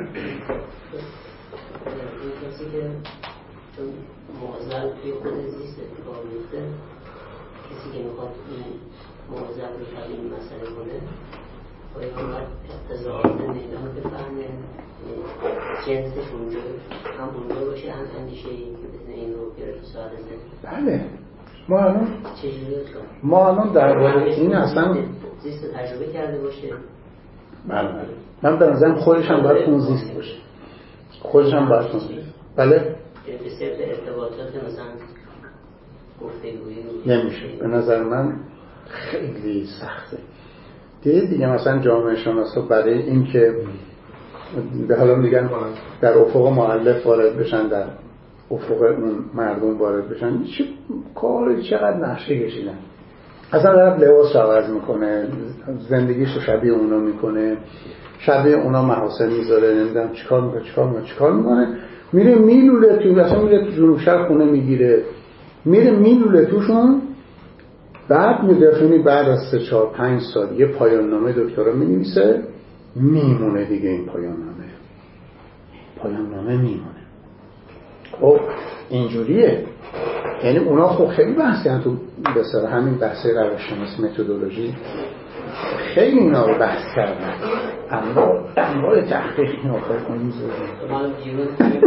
کسی که چون معضل توی خود زیست اتفاق میفته، کسی که میخواد این معضل رو تبدیل مسئله کنه باید باید اقتضاعات میدان بفهمه، جنسش اونجا هم اونجا باشه، هم اندیشه‌ای که بزنه این رو بیاره تو ساعت زنه. بله ما الان چجوری ما الان در واقع این اصلا زیست تجربه کرده باشه. بله بله من به نظرم خودش هم باید اون زیست باشه، خودش هم باید اون زیست. بله به صرف ارتباطات مثلا گفتگویی نمیشه. به نظر من خیلی سخته. دیگه دیگه مثلا جامعه شناسا برای این که به حالا میگن در افق مؤلف وارد بشن، در افق اون مردم وارد بشن، چه کاری چقدر نقشه کشیدن. اصلا طرف لباس عوض میکنه، زندگیشو شبیه اونا میکنه، شبیه اونا محاسن میذاره، نمیدونم چیکار میکنه چیکار میکنه چیکار میکنه میره میلوله تو، مثلا میره تو جنوب شرق خونه میگیره، میره میلوله توشون. بعد میدفونی بعد از سه چهار پنج سال یه پایان نامه دکترا مینویسه، میمونه دیگه این پایان نامه پایان نامه میمونه. خب اینجوریه. یعنی اونا خب خیلی بحثی هم تو بسیار همین بحث روانشناسی متدولوژی خیلی اینا رو بحث کردن، اما انواع تحقیق این آخر کنیم میزوزه من دیرون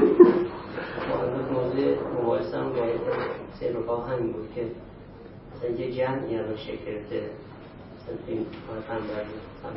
موضوع مباحثه هم باید سرقا همین بود که مثلا یه جمعی الان شکل گرفته، مثلا این فنبرد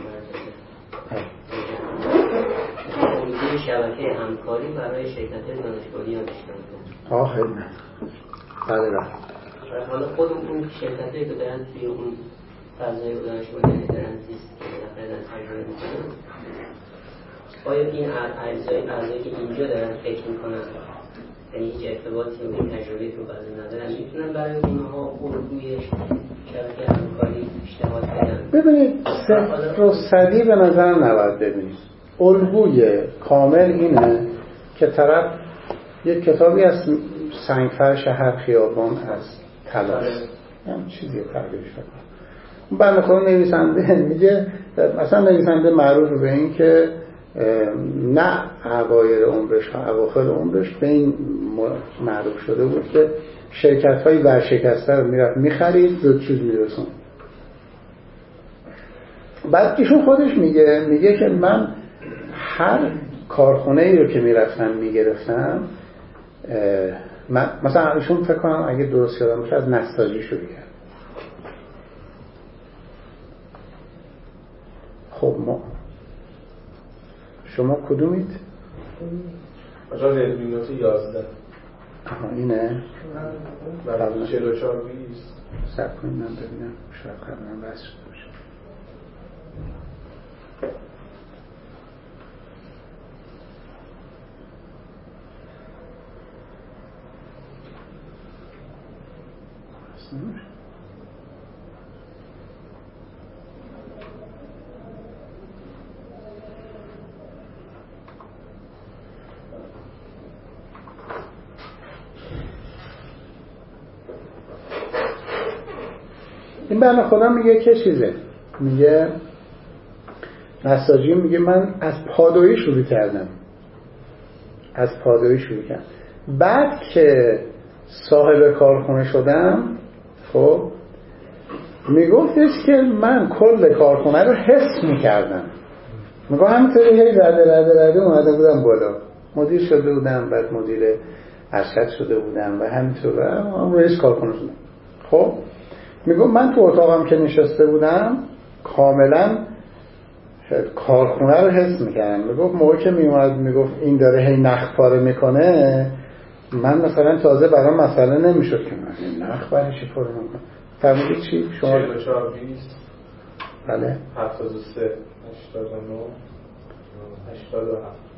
فنبرد شبکه همکاری برای شرکت دانشگاهی ها میشنن. آه خیلی نه بله بله. حالا خود اون شرکتایی که دارن توی اون فضای دانشگاهی دارن زیست که بالاخره دارن تجربه میکنن، آیا این اعضای اعضایی که اینجا دارن فکر میکنن، یعنی هیچ ارتباطی و تجربه رو بعضی ندارن، میتونن برای اونها الگوی شبکه همکاری پیشنهاد بدن؟ ببینید صفر و صدی به نظرم نباید ببینید. الگوی کامل اینه که طرف یک کتابی از سنگفرش هر خیابان از طلاست، هم چیزی تغییرش بکنه. اون بنده خدا نویسنده میگه، مثلا نویسنده معروف به این که نه اوایل عمرش و اواخر عمرش به این معروف شده بود که شرکت های ورشکسته رو میرفت میخرید زود چیز میرسون. بعد ایشون خودش میگه میگه که من هر کارخونه ای رو که میرفتم میگرفتم، مثلا ایشون فکر کنم اگه درست یادم باشه از نساجی شروع کرد. خب ما شما کدومید؟ آجا رزمینوت یازده. آها اینه؟ برای چهل و چهار بیست سب کنیم من ببینم شاید قبلا بس شده باشه. این بنده خدا میگه که چیزه، میگه نساجی، میگه من از پادویی شروع کردم از پادویی شروع کردم بعد که صاحب کارخونه شدم، خب میگفتش که من کل کارخونه رو حس میکردم. میگه همینطوری هی رده رده رده اومده بودم بالا، مدیر شده بودم، بعد مدیر ارشد شده بودم و همینطور هم رئیس کارخونه شدم. خب میگه من تو اتاقم که نشسته بودم کاملا کارخونه رو حس میکردم. میگفت موقع که میومد میگفت این داره هی نخ پاره میکنه، من مثلا تازه برام مسئله نمیشد که من نخ برای چی پاره میکنه. فهمیدی چی؟ شما چهل و چهار بیست بله هفتاد و سه هشتاد و نه هشتاد و هفت.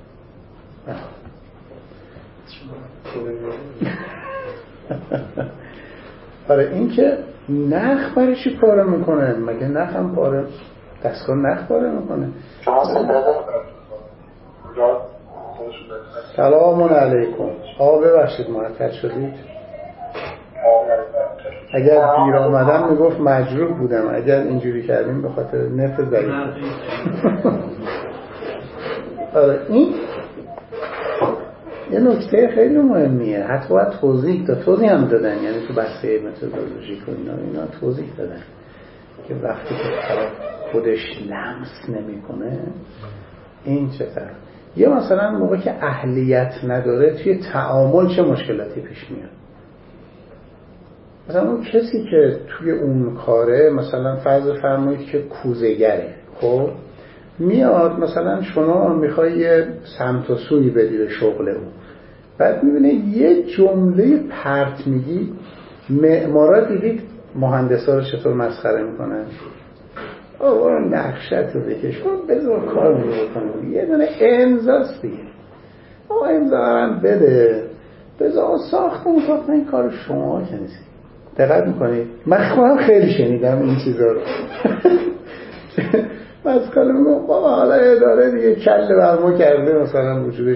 آره این که نخ برای چی پاره میکنه؟ مگه نخ هم پاره دستگاه نخ پاره میکنه؟ سلام علیکم. آقا ببخشید معطل شدید. اگر دیر آمدم میگفت مجروح بودم، اگر اینجوری کردیم به خاطر نفت ضعیف. آره این یه نکته خیلی مهمیه، حتی باید توضیح داد، توضیح هم دادن، یعنی تو بحثه متدولوژیک و اینا اینا توضیح دادن که وقتی که طرف خودش لمس نمیکنه این چه طرف. یا مثلا موقع که اهلیت نداره توی تعامل چه مشکلاتی پیش میاد. مثلا اون کسی که توی اون کاره، مثلا فرض فرمایید که کوزه‌گره، خب میاد مثلا شما میخوای یه سمت و سوی بدی به شغل اون، بعد میبینه یه جمله پرت میگی. معمارا دیدید مهندسا رو چطور مسخره میکنن؟ آقا نقشت رو بکش کن بذار کار رو بکنم، یه دونه امضاست دیگه، آقا امضا هم بده بذار ساختمون ساختن، این کار شما که نیست. دقت میکنید؟ من خودم خیلی شنیدم این چیزا رو. مسخره میگم بابا حالا اداره دیگه کله برما کرده مثلا وجودش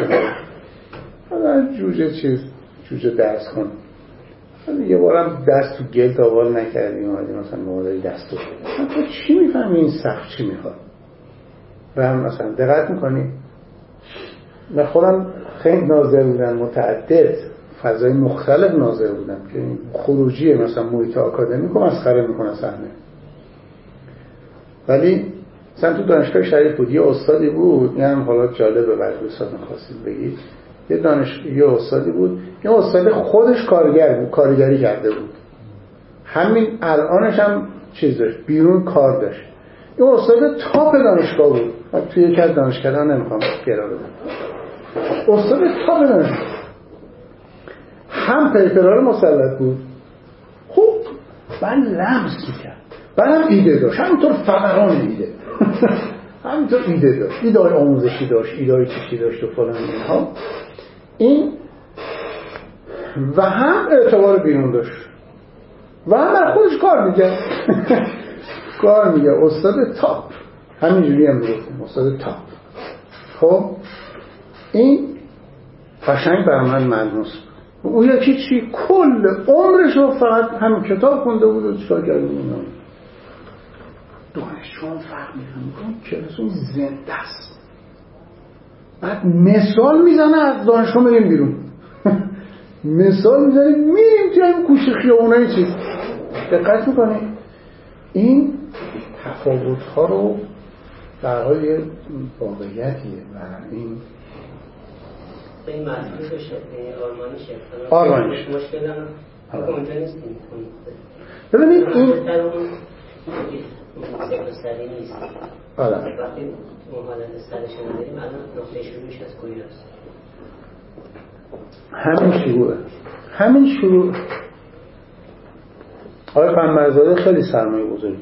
حالا جوجه چیز جوجه درس کن، یه بارم دست تو گل تا وال نکردیم اومدیم مثلا موردی دست تو تو چی میفهمی این سخت چی میخواد؟ و هم مثلا دقت میکنی من خودم خیلی ناظر بودم، متعدد فضای مختلف ناظر بودم که خروجی مثلا محیط آکادمیکو مسخره میکنه صحنه. ولی مثلا تو دانشگاه شریف بود یه استادی بود، یعنی حالا جالبه برای دوستان خواستید بگید، یه دانش یه استادی بود، یه استاد خودش کارگر بود، کارگری کرده بود، همین الانش هم چیز داشت، بیرون کار داشت. یه استاد تاپ دانشگاه بود، توی یکی از دانشگاه‌ها نمیخوام گرا بدم، استاد تاپ دانشگاه، هم پیپرها رو مسلط بود، خوب من لمس میکرد، بعدم ایده داشت، همینطور فقران ایده همینطور ایده داشت، ایده های آموزشی داشت، ایده های چیزی داشت و فلان اینها. این و هم اعتبار بیرون داشت و هم در خودش کار میگه کار میگه استاد تاپ، همینجوری هم میگفتیم استاد تاپ. خب این قشنگ برای من ملموس بود. اون یکی چی کل عمرش رو فقط همین کتاب خونده بود و چیکار کرده بود. دانشجویان فرق میکنه که اون زنده است، بعد مثال میزنه از دانشگاه میریم بیرون مثال میزنه میریم توی این کوچه خیابونای چیز. دقت میکنه این تفاوت ها رو در حال یه واقعیتیه و این این مطلوب بشه آرمانی شد آرمانیش مشکل هم اونجا نیستیم. ببینید این سری نیست. آره وقتی محالت سرش نداریم الان نقطه شروعش از کجاست؟ همین شروعه همین شروع آقای قنبرزاده خیلی سرمایه گذاری.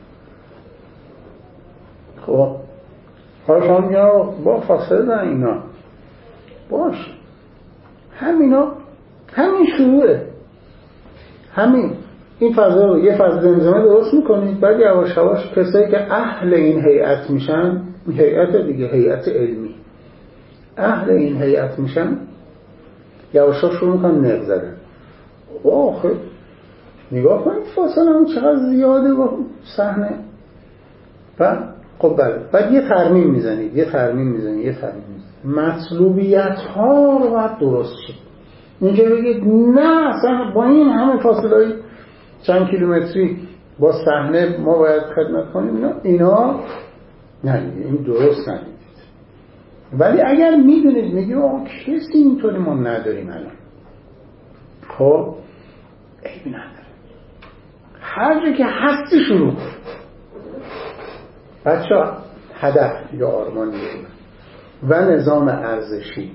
خب حالا شما میگن با فاصله دارن اینا باش، همینا همین شروعه، همین این فضا رو یه فضا نظامه درست میکنید، بعد یواش یواش کسایی که اهل این هیئت میشن، هیئت دیگه هیئت علمی، اهل این هیئت میشن یواش یواش شروع میکنن نق زدن. آخه نگاه کنید فاصله هم چقدر زیاده با صحنه. بعد خب بله بعد یه ترمیم میزنید یه ترمیم میزنید یه ترمیم میزنید مطلوبیت ها رو باید درست شد. اینکه بگید نه اصلا با این همه فاصله چند کیلومتری با صحنه ما باید خدمت کنیم، اینا اینا نه این درست نمیدید. ولی اگر میدونید میگید آقا کسی اینطوری ما نداریم الان، خب عیبی نداره، هر جا که هستی شروع کن. بچه‌ها هدف یا آرمان و نظام ارزشی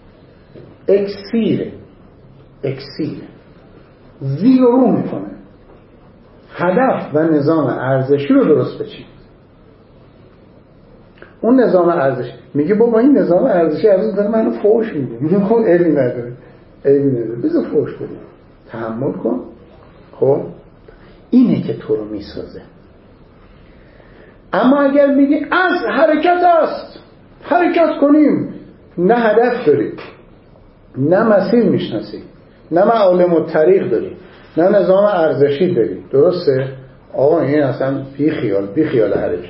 اکسیر اکسیر زیر و رو میکنه. هدف و نظام ارزشی رو درست بچین. اون نظام ارزشی میگه بابا این نظام ارزشی از اون داره منو فوش میده، میگه خب عیبی نداره عیبی نداره بذار فوش بده، تحمل کن. خب اینه که تو رو میسازه. اما اگر میگی از حرکت است حرکت کنیم، نه هدف داری، نه مسیر میشناسی، نه معالم و طریق داری، نه نظام ارزشی داری، درسته؟ آقا این اصلا بی خیال بی خیال حرکت.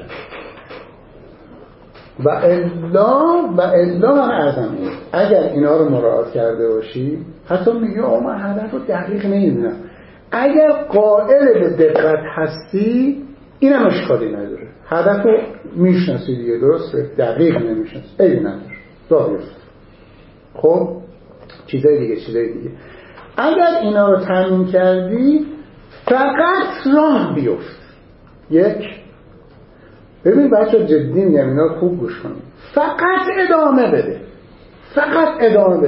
و الا و الا من ارزم این اگر اینا رو مراعات کرده باشی، حتی میگه آقا من هدف رو دقیق نمیدونم، اگر قائل به دقت هستی اینم اشکالی نداره، هدف رو میشناسی دیگه، درسته؟ دقیق نمیشناسی ایلی نداره راه بیفت. خب چیزای دیگه چیزای دیگه اگر اینا رو تامین کردی فقط راه بیفت. یک ببین بچه جدی میگم اینا خوب گوش کنید، فقط ادامه بده، فقط ادامه بده.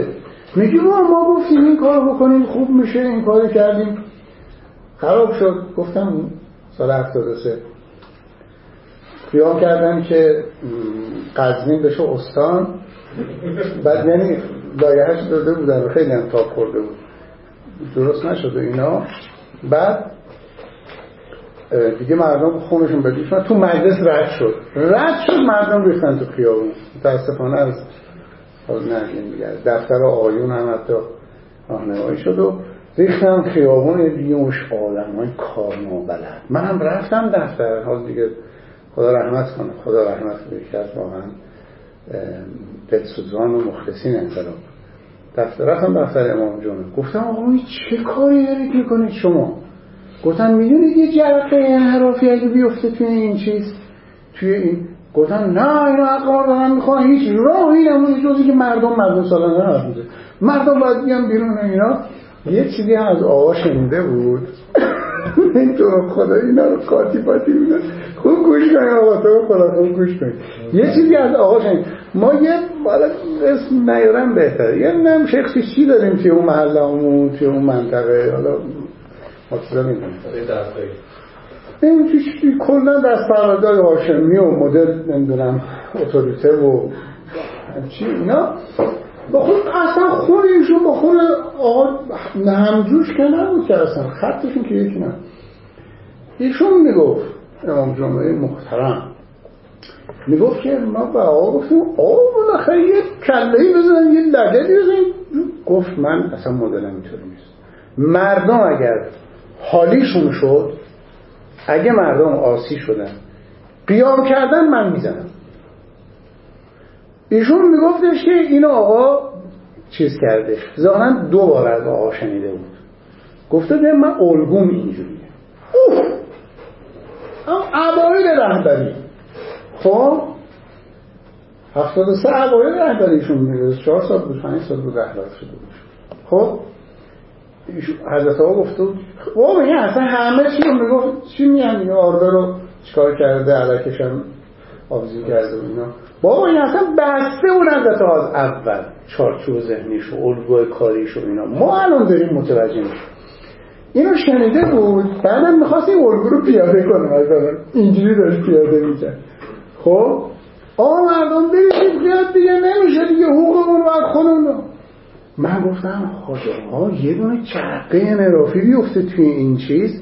میگه ما گفتیم این کارو بکنیم خوب میشه، این کارو کردیم خراب شد. گفتم سال هفتاد و سه قیام کردم که قزوین بشه استان، بعد یعنی لایحه‌اش داده بودن، خیلی هم تاب خورده بود، درست نشد و اینا. بعد دیگه مردم خونشون بدیشون تو مجلس رد شد رد شد مردم ریختن تو خیابون. متاسفانه از نگیم دیگر دفتر آقایون هم حتی راهنمایی شد و ریختن خیابون دیگه. مش آدم های کار نابلد. من هم رفتم دفتر، حال دیگه خدا رحمت کنه، خدا رحمت کنه که از واقعا دلسوزان و مخلصین انقلاب. دفتر رفتم دفتر امام جمعه، گفتم آقا چه کاری دارید میکنید شما؟ گفتم میدونید یه جرقه انحرافی اگه بیفته توی این چیز توی این، گفتم نه اینا اقرار دارن میخوان هیچ راهی نمونه جزی که مردم مردم سالانه حرف میزه، مردم باید بیان بیرون اینا. یه چیزی هم از آقا شنیده بود این تو خدا اینا رو کاتی پاتی میدن، خوب گوش کنید آقا، تو خدا خوب گوش کنید. یه چیزی از آقا شنید، ما یه بالا اسم نیارم بهتره، یه نم شخصی چی داریم توی اون محله همون توی اون منطقه، حالا مطلب میدونم این توی کلن دست پروردهای هاشمی و مدل نمیدونم اتوریته و چی اینا با خود اصلا خون ایشون با خون آقا همجوش که نبود که اصلا خطشون که یکی نه. ایشون میگفت امام جمعه محترم میگفت که ما به آقا گفتیم آقا بالاخره یه کلهی بزنیم یه لگدی بزنیم. گفت من اصلا مدلم اینطوری نیست. مردم اگر حالیشون شد، اگه مردم آسی شدن قیام کردن من میزنم. ایشون میگفتش که اینو آقا چیز کرده، ظاهراً دو بار از آقا شنیده بود، گفته به من الگوم اینجوریه. اوه اوایل رهبری، خب هفتاد و سه اوایل رهبریشون میگه چهار سال بود پنج سال بود رهبر شده بود. خب حضرت آقا گفته بود بابا این اصلا همه چی رو میگفت، چی میگن میگه آرده رو چیکار کرده علکش هم آویزی کرده و اینا. بابا این اصلا بسته اون حضرت آقا از اول چارچوب ذهنیش و الگوی کاریش و اینا، ما الان داریم متوجه میشیم. اینو شنیده بود، بعدم میخواست این الگو رو پیاده کنه، مثلا اینجوری داشت پیاده میکرد. خب آقا مردم برید بیاد دیگه، نمیشه دیگه حقوقمون باید خودمون. من گفتم خدا یه دونه چرقه انحرافی بیفته توی این چیز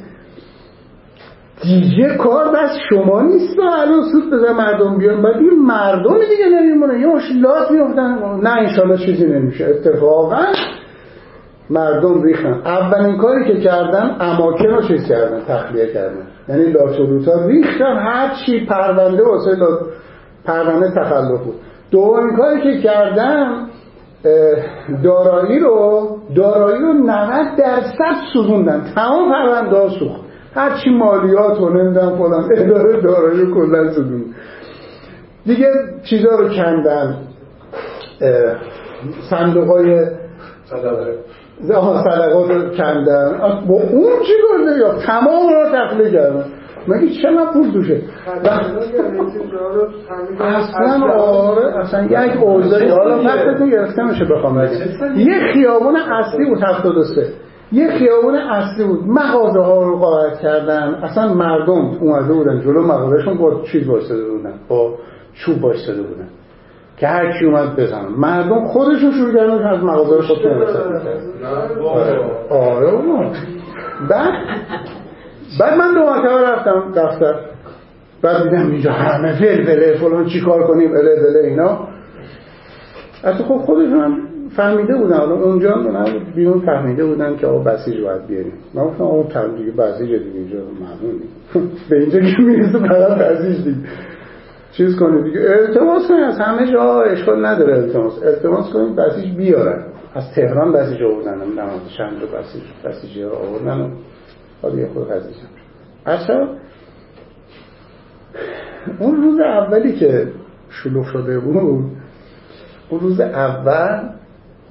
دیگه کار دست شما نیست. الان سود بزن مردم بیان، بعد این مردم دیگه نمیمونه، یه مشکلات میفتن. نه انشالله چیزی نمیشه. اتفاقا مردم ریختن. اولین کاری که کردن اماکن رو چیز کردن، تخلیه کردن، یعنی لاتولوتا ریختن، هر چی پرونده واسه پرونده تخلف بود. دومین کاری که کردن دارایی رو دارایی رو نود درصد سوزوندن، تمام پرونده ها سوخت، هرچی مالیات و نمیدن فلان اداره دارایی رو کلا سوزوندن دیگه. چیزا رو کندن، صندوق های صدقات رو کندن، با اون چی کرده یا تمام رو تخلیه کردن. مگه چه من پول دوشه اصلا؟ آره اصلا یک اوضاعی. حالا وقتتون گرفته میشه بخوام بگم یه خیابون اصلی بود هفتاد و سه، یه خیابون اصلی بود، مغازه ها رو قاعد کردن، اصلا مردم اومده بودن جلو مغازهشون با چیز بایستاده بودن، با چوب بایستاده بودن که هر کی اومد بزنن. مردم خودشون شروع کردن از مغازه خودشون بزنن. آره آره. بعد بعد من دو مرتبه رفتم دفتر، بعد دیدم اینجا همه ولوله فلان چی کار کنیم اله بله اینا. اصلا خب خودشون هم فهمیده بودن، حالا اونجا نه بیرون فهمیده بودن که آقا بسیج باید بیاریم. من گفتم آقا تم دیگه بسیج دیگه اینجا معلوم نیست به اینجا که میرسه فقط بسیج دیگه چیز کنید دیگه. التماس کنید از همه جا، اشکال نداره، التماس التماس کنید بسیج بیارن. از تهران بسیج آوردن، نمیدونم چند تا بسیج بسیج آوردن، حالا یه خود قضیه اصلا اون روز اولی که شلوغ شده بود، اون روز اول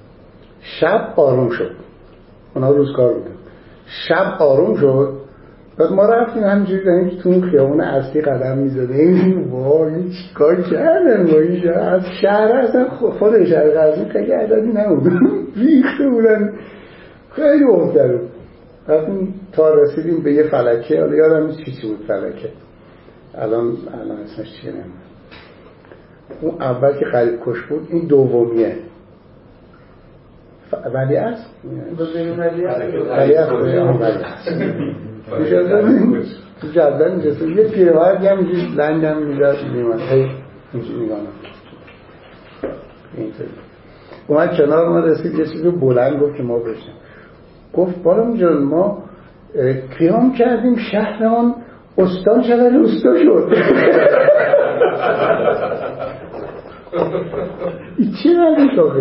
شب آروم شد، اونا روز کار بودن، شب آروم شد. بعد ما رفتیم همینجوری داریم تو اون خیابون اصلی قدم میزدیم، وای چیکار کردن با این شهر. از شهر اصلا خود شهر قزوین خیلی عددی نبود، ریخته بودن خیلی محترم. رفتیم تا رسیدیم به یه فلکه، حالا یادم نیست چی چی بود فلکه، الان الان اسمش چیه نمیدونم. اون اول که غریب کش بود، این دومیه ولی است ولی است تو جدول نشسته یه پیرمرد هم اینجوری لنگ هم میداد میمد هی اینجوری نگاه اینطوری اومد کنار ما، رسید یه چیزی بلند گفت که ما بشنیم. گفت بالام جان ما قیام کردیم شهرمان استان شهر روستا شد. این چی نردی شاقه؟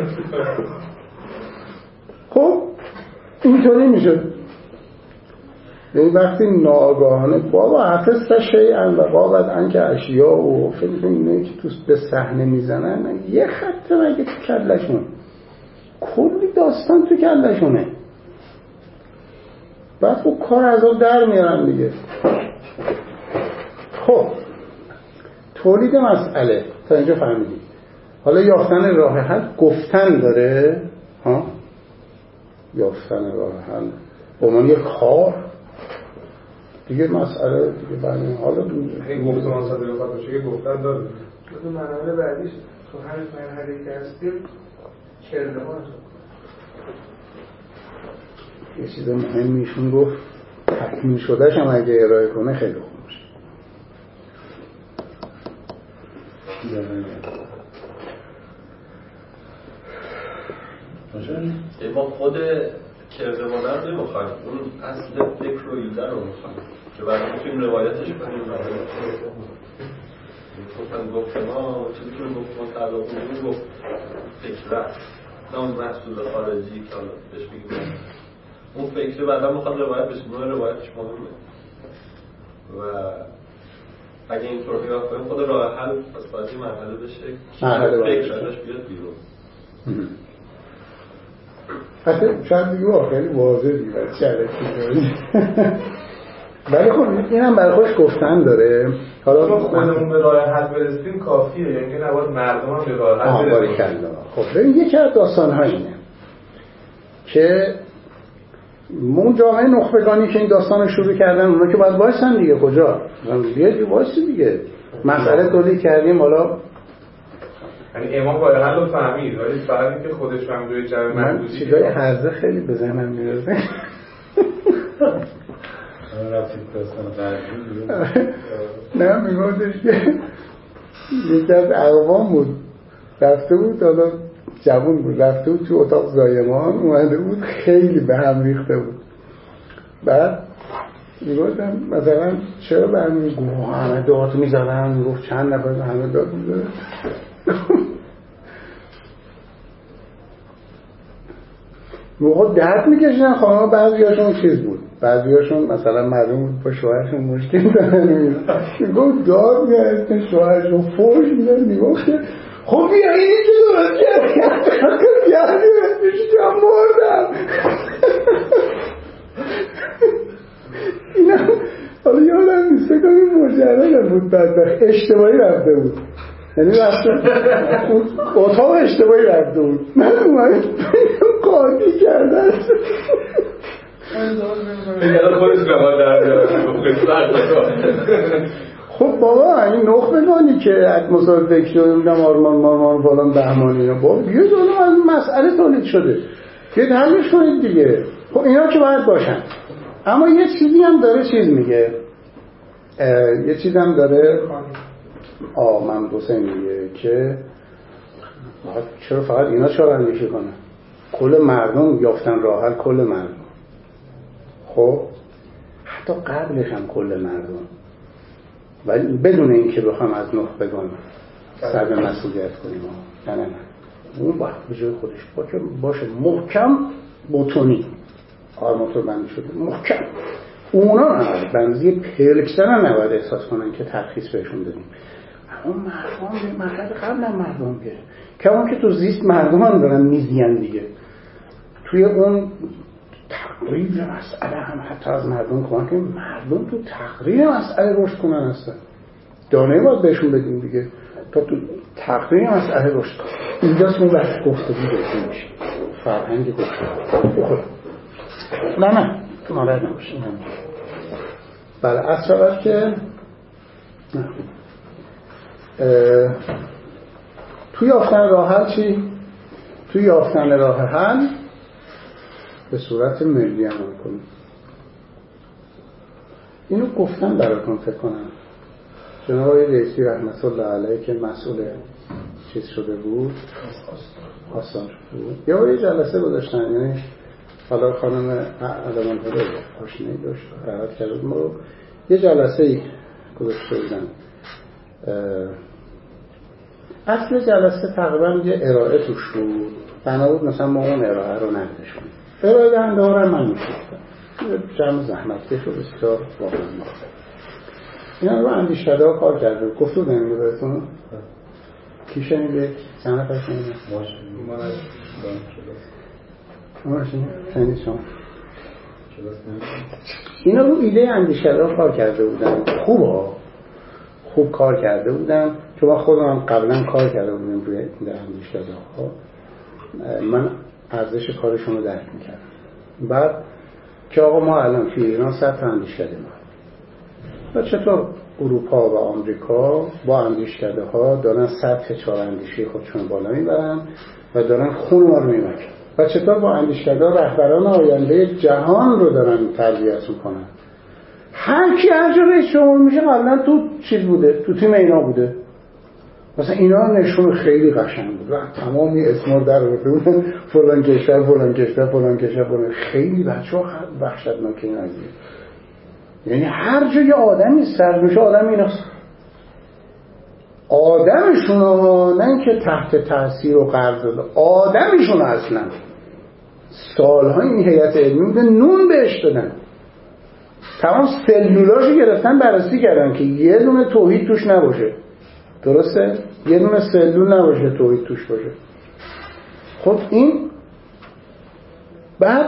خب اینطوری میشد. یعنی وقتی ناآگاهانه بابا حفظت شیئا و قابت انک اشیا و فکر اینه که تو به صحنه میزنن، یه خط مگه تو کلشون، کلی داستان تو کلشونه. بعد خب کار از اون در میارن دیگه. خب تولید مسئله تا اینجا فهمیدیم. حالا یافتن راه حل گفتن داره، ها؟ یافتن راه حل به عنوان یک کار دیگه مسئله دیگه بنده. حالا این گفتمان صادر بخواد باشه که گفتن داره. تو مرحله بعدیش تو هر مرحله که هستیم کرده ها یه چیز مهمیشون گفت تکمیل شدهش هم اگه ارائه کنه خیلی خوب میشه. ما خود کردمانه رو نمیخوایم، اون اصل فکر رو ایده رو میخوایم که بعد میتونیم روایتش کنیم. گفتن گفت ما چیزی که گفت ما تعلق اون گفت فکره نه اون محصول خارجی که حالا بهش بگیم اون فکره بعدا میخواد روایت بشه، اون روایتش مهمه. و اگه اینطور نگاه کنیم خود راه حل پس باید این مرحله بشه که فکر ازش بیاد بیرون. حتی شاید دیگه خیلی واضح دیگه چرا چیزایی. ولی خب اینم برای خوش گفتن داره. حالا ما خودمون به راه حل برسیم کافیه، یعنی که نباید مردم هم به راه حل برسیم. خب ببین یکی از داستان‌ها اینه که اون جامعه نخبگانی که این داستان رو شروع کردن اونا که باید وایسن دیگه، کجا؟ بیاد وایسی دیگه. مسئله تولید کردیم حالا یعنی امام باید حل رو فهمید، ولی فقط اینکه خودش هم جای جمع من چیزای هرزه خیلی به ذهنم میرسه. نه میگوندش که یکی از اقوام بود رفته بود، حالا جوان بود، رفته بود تو اتاق زایمان، اومده بود خیلی به هم ریخته بود. بعد میگفتم مثلا چرا به هم میگو همه داد میزدن، میگفت چند نفر همه داد میزدن. موقع درد میکشن خانم، بعضی هاشون چیز بود، بعضی هاشون مثلا معلوم بود با شوهرشون مشکل دارن، میگفت داد میارن شوهرشون فوش میدن، میگفت خب بیا اینی که درست کرد گردی بهتش که مردم. اینا حالا یادم نیسته که این مجرد بود، بدبخت اشتباهی رفته بود، یعنی رفته اتاق اشتباهی رفته بود. من اومد قاطی کردن خب بابا این نخبگانی که اتمسفر فکر شده بودم آرمان مارمان فلان بهمانی اینا، بابا یه دونه از مسئله تولید شده بیاید حلش کنید دیگه. خب اینا که باید باشن، اما یه چیزی هم داره چیز میگه، یه چیزی هم داره آه من حسین میگه که چرا فقط اینا چرا اندیشه کنن، کل مردم یافتن راه حل، کل مردم، خب حتی قبلش هم کل مردم، ولی بدون اینکه بخوام از نخبگان سر به مسئولیت کنیم. نه نه نه اون باید به جای خودش باشه, باشه محکم بوتونی آرماتور بندی شده محکم. اونا نباید بندی پلکسن هم نباید احساس کنن که ترخیص بهشون دادیم. اما مردم به مرحله قبل هم مردم که که اون که تو زیست مردم هم دارن میزین دیگه، توی اون تقریب مسئله هم حتی از مردم کمک کنیم مردم تو تقریب مسئله رشد کنن هستن. دانه باید بهشون بدیم دیگه تا تو تقریب مسئله رشد کنن. اینجاست ما بحث گفتگو بهتون میشه، فرهنگ گفتگو. خب نه نه تو ناراحت نباشید. بله از شود که توی یافتن راه حل چی؟ توی یافتن راه حل به صورت ملی عمل کنیم. اینو گفتم براتون فکر کنم. جناب آقای رئیسی رحمت الله علیه که مسئول چیز شده بود آسان شده بود یا یه جلسه گذاشتن، یعنی حالا خانم علمان هده آشنایی داشت قرارت کرد ما رو یه جلسه ای گذاشته بودن. اصل جلسه تقریبا یه ارائه توش بود، بنا بود مثلا ما اون ارائه رو نگذاشتیم. ارائه دهنده ها رو من میشستم جمع زحمتکش و بسیار واقعا ناخته اینا رو اندیشکده ها کار کرده. گفتو دنیده بهتون کی شنیده؟ چند نفر شنیده؟ ما شنیده؟ شنیده شما؟ اینا رو ایده اندیشکده ها کار کرده بودن. خوب ها خوب کار کرده بودن چون ما خودم قبلا کار کرده بودیم روی این اندیشکده ها. من ارزش کارشون رو درک میکردم. بعد که آقا ما الان توی ایران صد تا اندیشکده ما و چطور اروپا و آمریکا با اندیشکده ها دارن سطح چهار اندیشی خودشون بالا میبرن و دارن خون ما رو میمکن و چطور با اندیشکده ها رهبران آینده جهان رو دارن تربیت میکنن. هر کی هر جا رئیس جمهور میشه قبلا تو چیز بوده، تو تیم اینا بوده. مثلا اینا نشون خیلی قشنگ بود و تمامی اسما در آورده بودن فلان کشور فلان کشور فلان کشور فلان. خیلی بچه‌ها وحشتناکه این قضیه. یعنی هر جا یه آدمی سرنوشت آدم ایناست. آدمشون ها نه اینکه تحت تاثیر و قرض داده، آدمشون اصلا سالها این هیئت علمی بوده نون بهش دادن، تمام سلولاشو گرفتن بررسی کردن که یه دونه توحید توش نباشه. درسته؟ یه دونه سلول نباشه توحید توش باشه. خب این بعد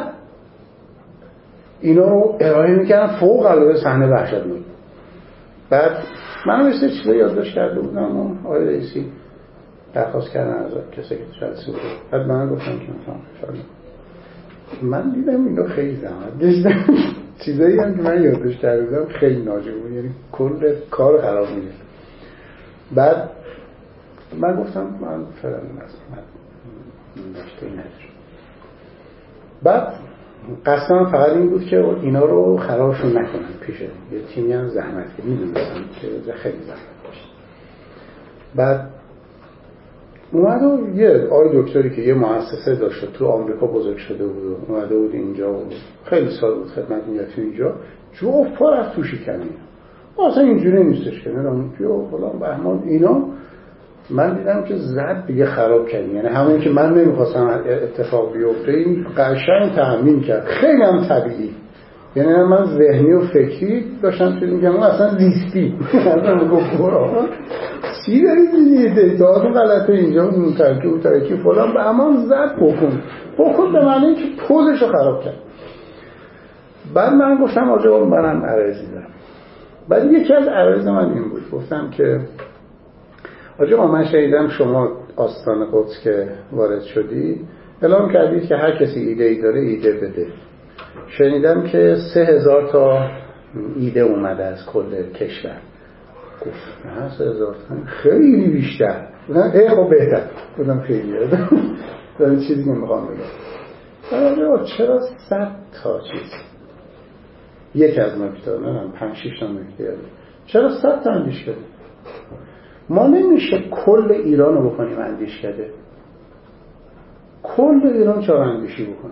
اینا رو ارائه میکردن فوق العاده صحنه وحشتناک. بعد منم مثل چیزا یادداشت کرده بودم و آقای رئیسی درخواست کردن از کسی که جلسه بود. بعد من گفتم که مثلا من دیدم اینا خیلی زحمت کشیدن. چیزایی هم که من یادداشت کرده بودم خیلی ناجور بود، یعنی کل کار خراب می‌کرد. بعد من گفتم من فعلا من داشته ندارم. بعد قصدم فقط این بود که اینا رو خرابشون نکنن پیش یه تیمی هم زحمت که میدونستم که خیلی زحمت باشه. بعد اومد و یه آقای دکتری که یه مؤسسه داشته تو آمریکا بزرگ شده بود و اومده بود اینجا و خیلی سال بود خدمت می‌کرد تو اینجا جفت پا رفت تو شکمی. اصلا اینجوری نیستش که نرم پیو فلان بهمان اینا. من دیدم که زد دیگه خراب کردیم، یعنی همون که من نمیخواستم اتفاق بیفته این قشنگ تأمین کرد. خیلی هم طبیعی، یعنی من ذهنی و فکری داشتم که میگم اصلا زیستی اصلا میگم برا چی دارید میدید دادون غلطه اینجا اون ترکی و ترکی فلان به امان زد بکن بکن به معنی که پوزش رو خراب کرد. بعد من گفتم آجا منم عرضی دارم. بعد یکی از عرض من این بود، گفتم که آجا من شنیدم شما آستان قدس که وارد شدی اعلام کردید که هر کسی ایده ای داره ایده بده. شنیدم که سه هزار تا ایده اومده از کل کشور. گفت نه سه هزار تا خیلی بیشتر. نه ای خب بهتر. بودم خیلی یادم دارم چیزی نمیخوام بگم. آجا چرا صد تا چیز یک از نکته نه پنج شیش تا نکته چرا صد تا اندیشکده؟ ما نمیشه کل ایران رو بکنیم اندیشکده، کل ایران چهار اندیشی بکنیم.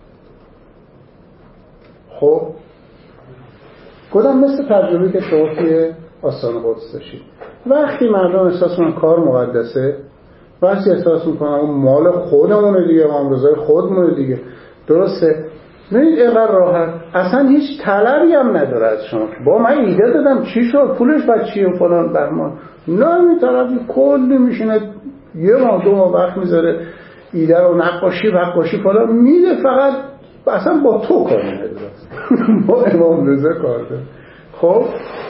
خب گفتم مثل تجربه که شما توی آستان قدس داشتید، وقتی مردم احساس کنن کار مقدسه، وقتی احساس میکنن مال خودمونه دیگه، امروزای خودمونه دیگه، درسته؟ ببینید اینقدر راحت اصلا هیچ طلبی هم نداره از شما. با من ایده دادم چی شد پولش بعد چیه و فلان بهمان، نه این طرفی کلی میشینه یه ماه دو ماه وقت میذاره ایده رو نقاشی نقاشی فلان میده، فقط اصلا با تو کار نداره با امام رضا کار داره. خب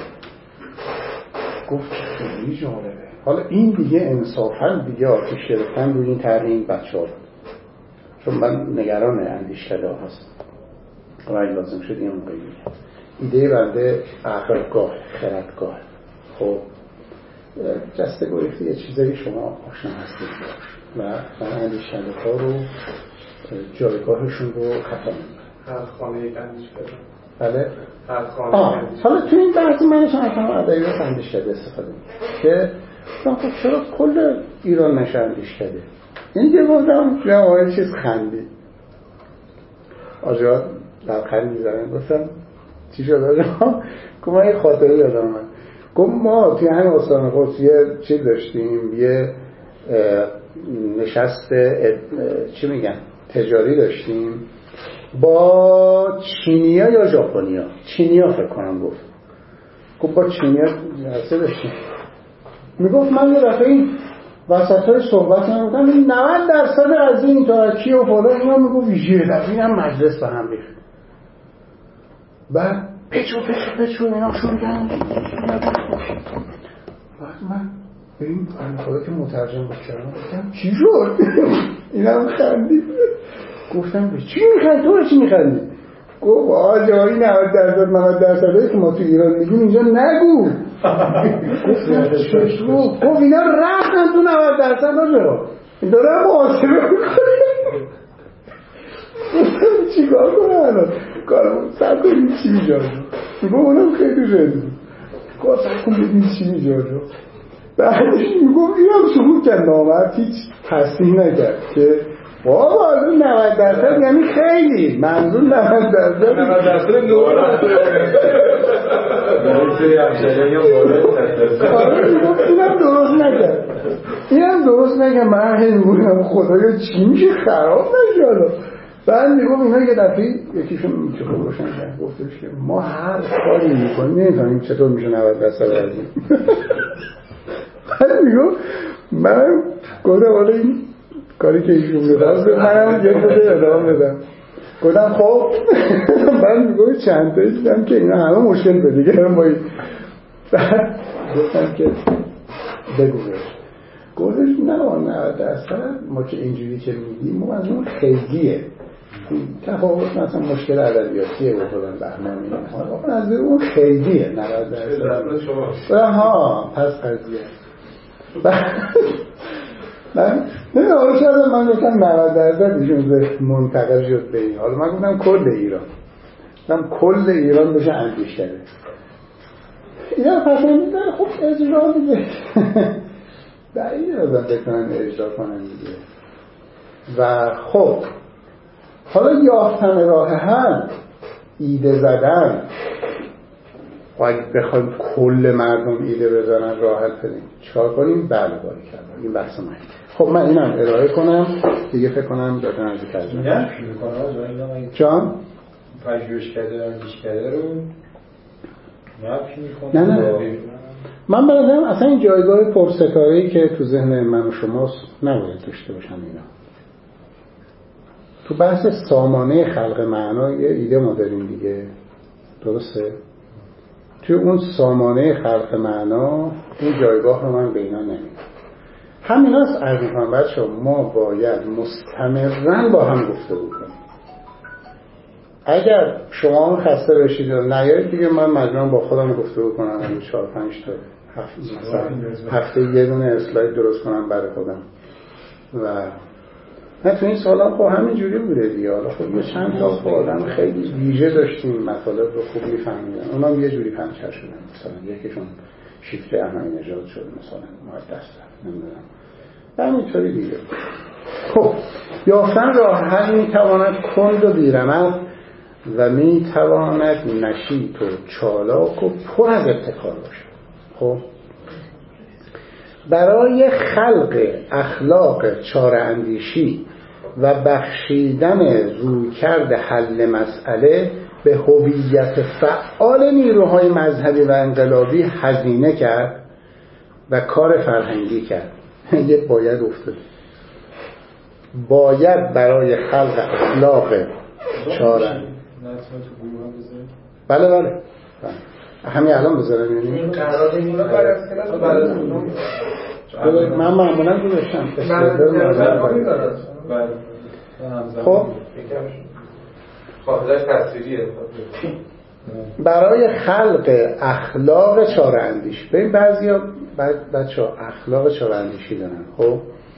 گفت خیلی جالبه. حالا این دیگه انصافا دیگه آتیش گرفتن روی این طرح این بچه ها، چون من نگران اندیشکده ها هست و اگه لازم شد این موقعی میگم ایده بنده عقلگاه خردگاه. خب جسته گریخته یه چیزایی شما آشنا هستید و من اندیشکده ها رو جایگاهشون رو خطا میکنم. هر خانه یک اندیشکده. بله؟ هر خانه یک اندیشکده. حالا تو این بحث منش هم ادبیات اندیشکده استفاده میکنم که خب چرا کل ایران نشه اندیشکده؟ این که گفتم جمعه چیز خندی آجا لبخند میزنن. گفتم چی شد آجا؟ گفت من یه خاطره یادم من. گفت ما توی همین استان قدس یه چیز داشتیم، یه نشست چی میگن تجاری داشتیم با چینیا یا ژاپنیا، چینیا فکر کنم گفت گفت با چینیا جلسه داشتیم. میگفت من یه دفعه این وسط های صحبت نمیدم نود درصد از این ترکی و فلان اینا میگفت ویژه در این هم مجلس به هم ریخت. بعد پچو پچو پچو اینا شروع کردن. بعد من به این خدا که مترجم بکردم گفتم چی شد؟ این هم خندید. گفتم به چی میخندی؟ تو چی میخندی؟ گفت آجا این نود درصد نود درصدی که ما تو ایران میگیم اینجا نگو. گفتم چطور؟ گفت اینا رفتن تو نود درصد آجا این دارم محاسبه میکنه. گفتم چی کار کنه الان؟ کارمون سر کنیم چی میجا آجا؟ گفت اونم خیلی رنی. گفت سر کن ببین چی میجا آجا؟ بعدش میگفت اینم سکوت کرد نامرد هیچ تصدیح نکرد که بابا نود درصد یعنی خیلی منظور نود درصد نود درصد نور اینم درست نکرد اینم درست نکرد. من هی میگویم خدایا چی میشه خراب نشه. حالا بعد میگم اینا یه دفعه یکیشون میشه خوب روشن کرد گفتش که ما هر کاری میکنیم نمیفهمیم چطور میشه نود درصد از این. بعد میگم من گفتم حالا این کاری که ایشون می‌خواست منم یه خورده ادامه بدم. گفتم خب من میگم چند تا دیدم که اینا همه مشکل به دیگه هم با این. بعد گفتم که بگو بهش. گفتش نه نود درصد ما که اینجوری که میگیم ما از اون خیلیه تفاوت مثلا مشکل ادبیاتیه و فلان بهمان اینا از اون خیلیه نود درصد شما ها پس قضیه. من نه حالا شاید من گفتم نود درصد ایشون منتقل شد به این. حالا من گفتم کل ایران گفتم کل ایران بشه اندیشکده. اینا پسندیدن خب اجرا دیگه بعید نظرم بکنن اجرا کنن دیگه. و خب حالا یافتن راه حل ایده زدن و اگه بخوایم کل مردم ایده بزنن راه حل کنیم چیکار کنیم؟ بله باری کردم این بحث من. خب من اینم ارائه کنم دیگه فکر کنم دادن از ترجمه نه شروع کنم جان پژوهش کرده اندیش کرده رو نه نه من برادرم اصلا این جایگاه پرستاره‌ای که تو ذهن من و شماست نباید داشته باشم. اینا تو بحث سامانه خلق معنا یه ایده ما داریم دیگه درسته؟ توی اون سامانه خلق معنا این جایگاه رو من به اینا نمیدم. همین هست عرض میکنم بچه ما باید مستمرن با هم گفته بکنیم. اگر شما هم خسته بشید و نیایید دیگه من مجبورم با خودم گفته بکنم همین چهار پنج تا هفته, هفته یه دونه اسلاید درست کنم برای خودم. و نه تو این سال هم خب همین جوری بوده دیگه. حالا خب یه چند تا خب آدم خیلی ویژه داشتیم مطالب رو خوب میفهمیدن اونم یه جوری پنچر شدن. مثلا یکیشون شیفته احمدی نژاد شد مثلا مقدس نمیدونم همینطوری دیگه. خب یافتن راه حل میتواند کند و بیرمق و میتواند نشیط و چالاک و پر از ابتکار باشه. خب برای خلق اخلاق چاره اندیشی و بخشیدن رویکرد حل مسئله به هویت فعال نیروهای مذهبی و انقلابی هزینه کرد و کار فرهنگی کرد. یه باید افتاد باید برای خلق اخلاق چهارم. بله بله همین الان بذارم یعنی قرار این رو برای از کلاس برای من معمولا گذاشتم خب خواهدش تصویریه برای خلق اخلاق چهاراندیش. ببین بعضیا بچه ها اخلاق چهاراندیشی دارن خب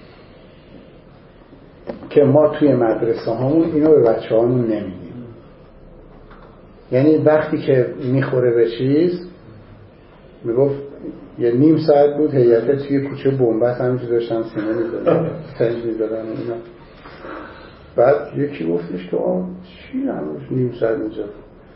که ما توی مدرسه هامون اینو به بچه هامون نمیدیم. یعنی وقتی که میخوره به چیز میگفت یه نیم ساعت بود هیئت توی کوچه بنبست همینجور داشتن سینه میزدن سنج میزدن اینا. بعد یکی گفتش که آه چی هنوز نیم ساعت اینجا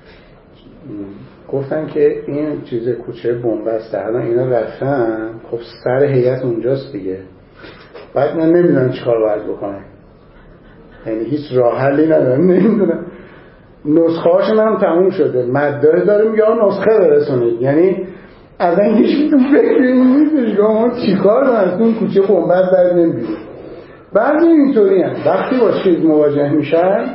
گفتن که این چیز کوچه بنبسته الان اینا رفتن خب سر هیئت اونجاست دیگه. بعد من نمیدونم چیکار باید بکنم یعنی هیچ راه حلی ندارم نمیدونم نسخه هاشون هم تموم شده مدده داره میگه آن نسخه برسونید یعنی از این هیچ تو فکر این نیستش که ما چیکار کنیم کوچه بنبست در نمیبینیم. بعضی اینطوری هم وقتی با چیز مواجه میشن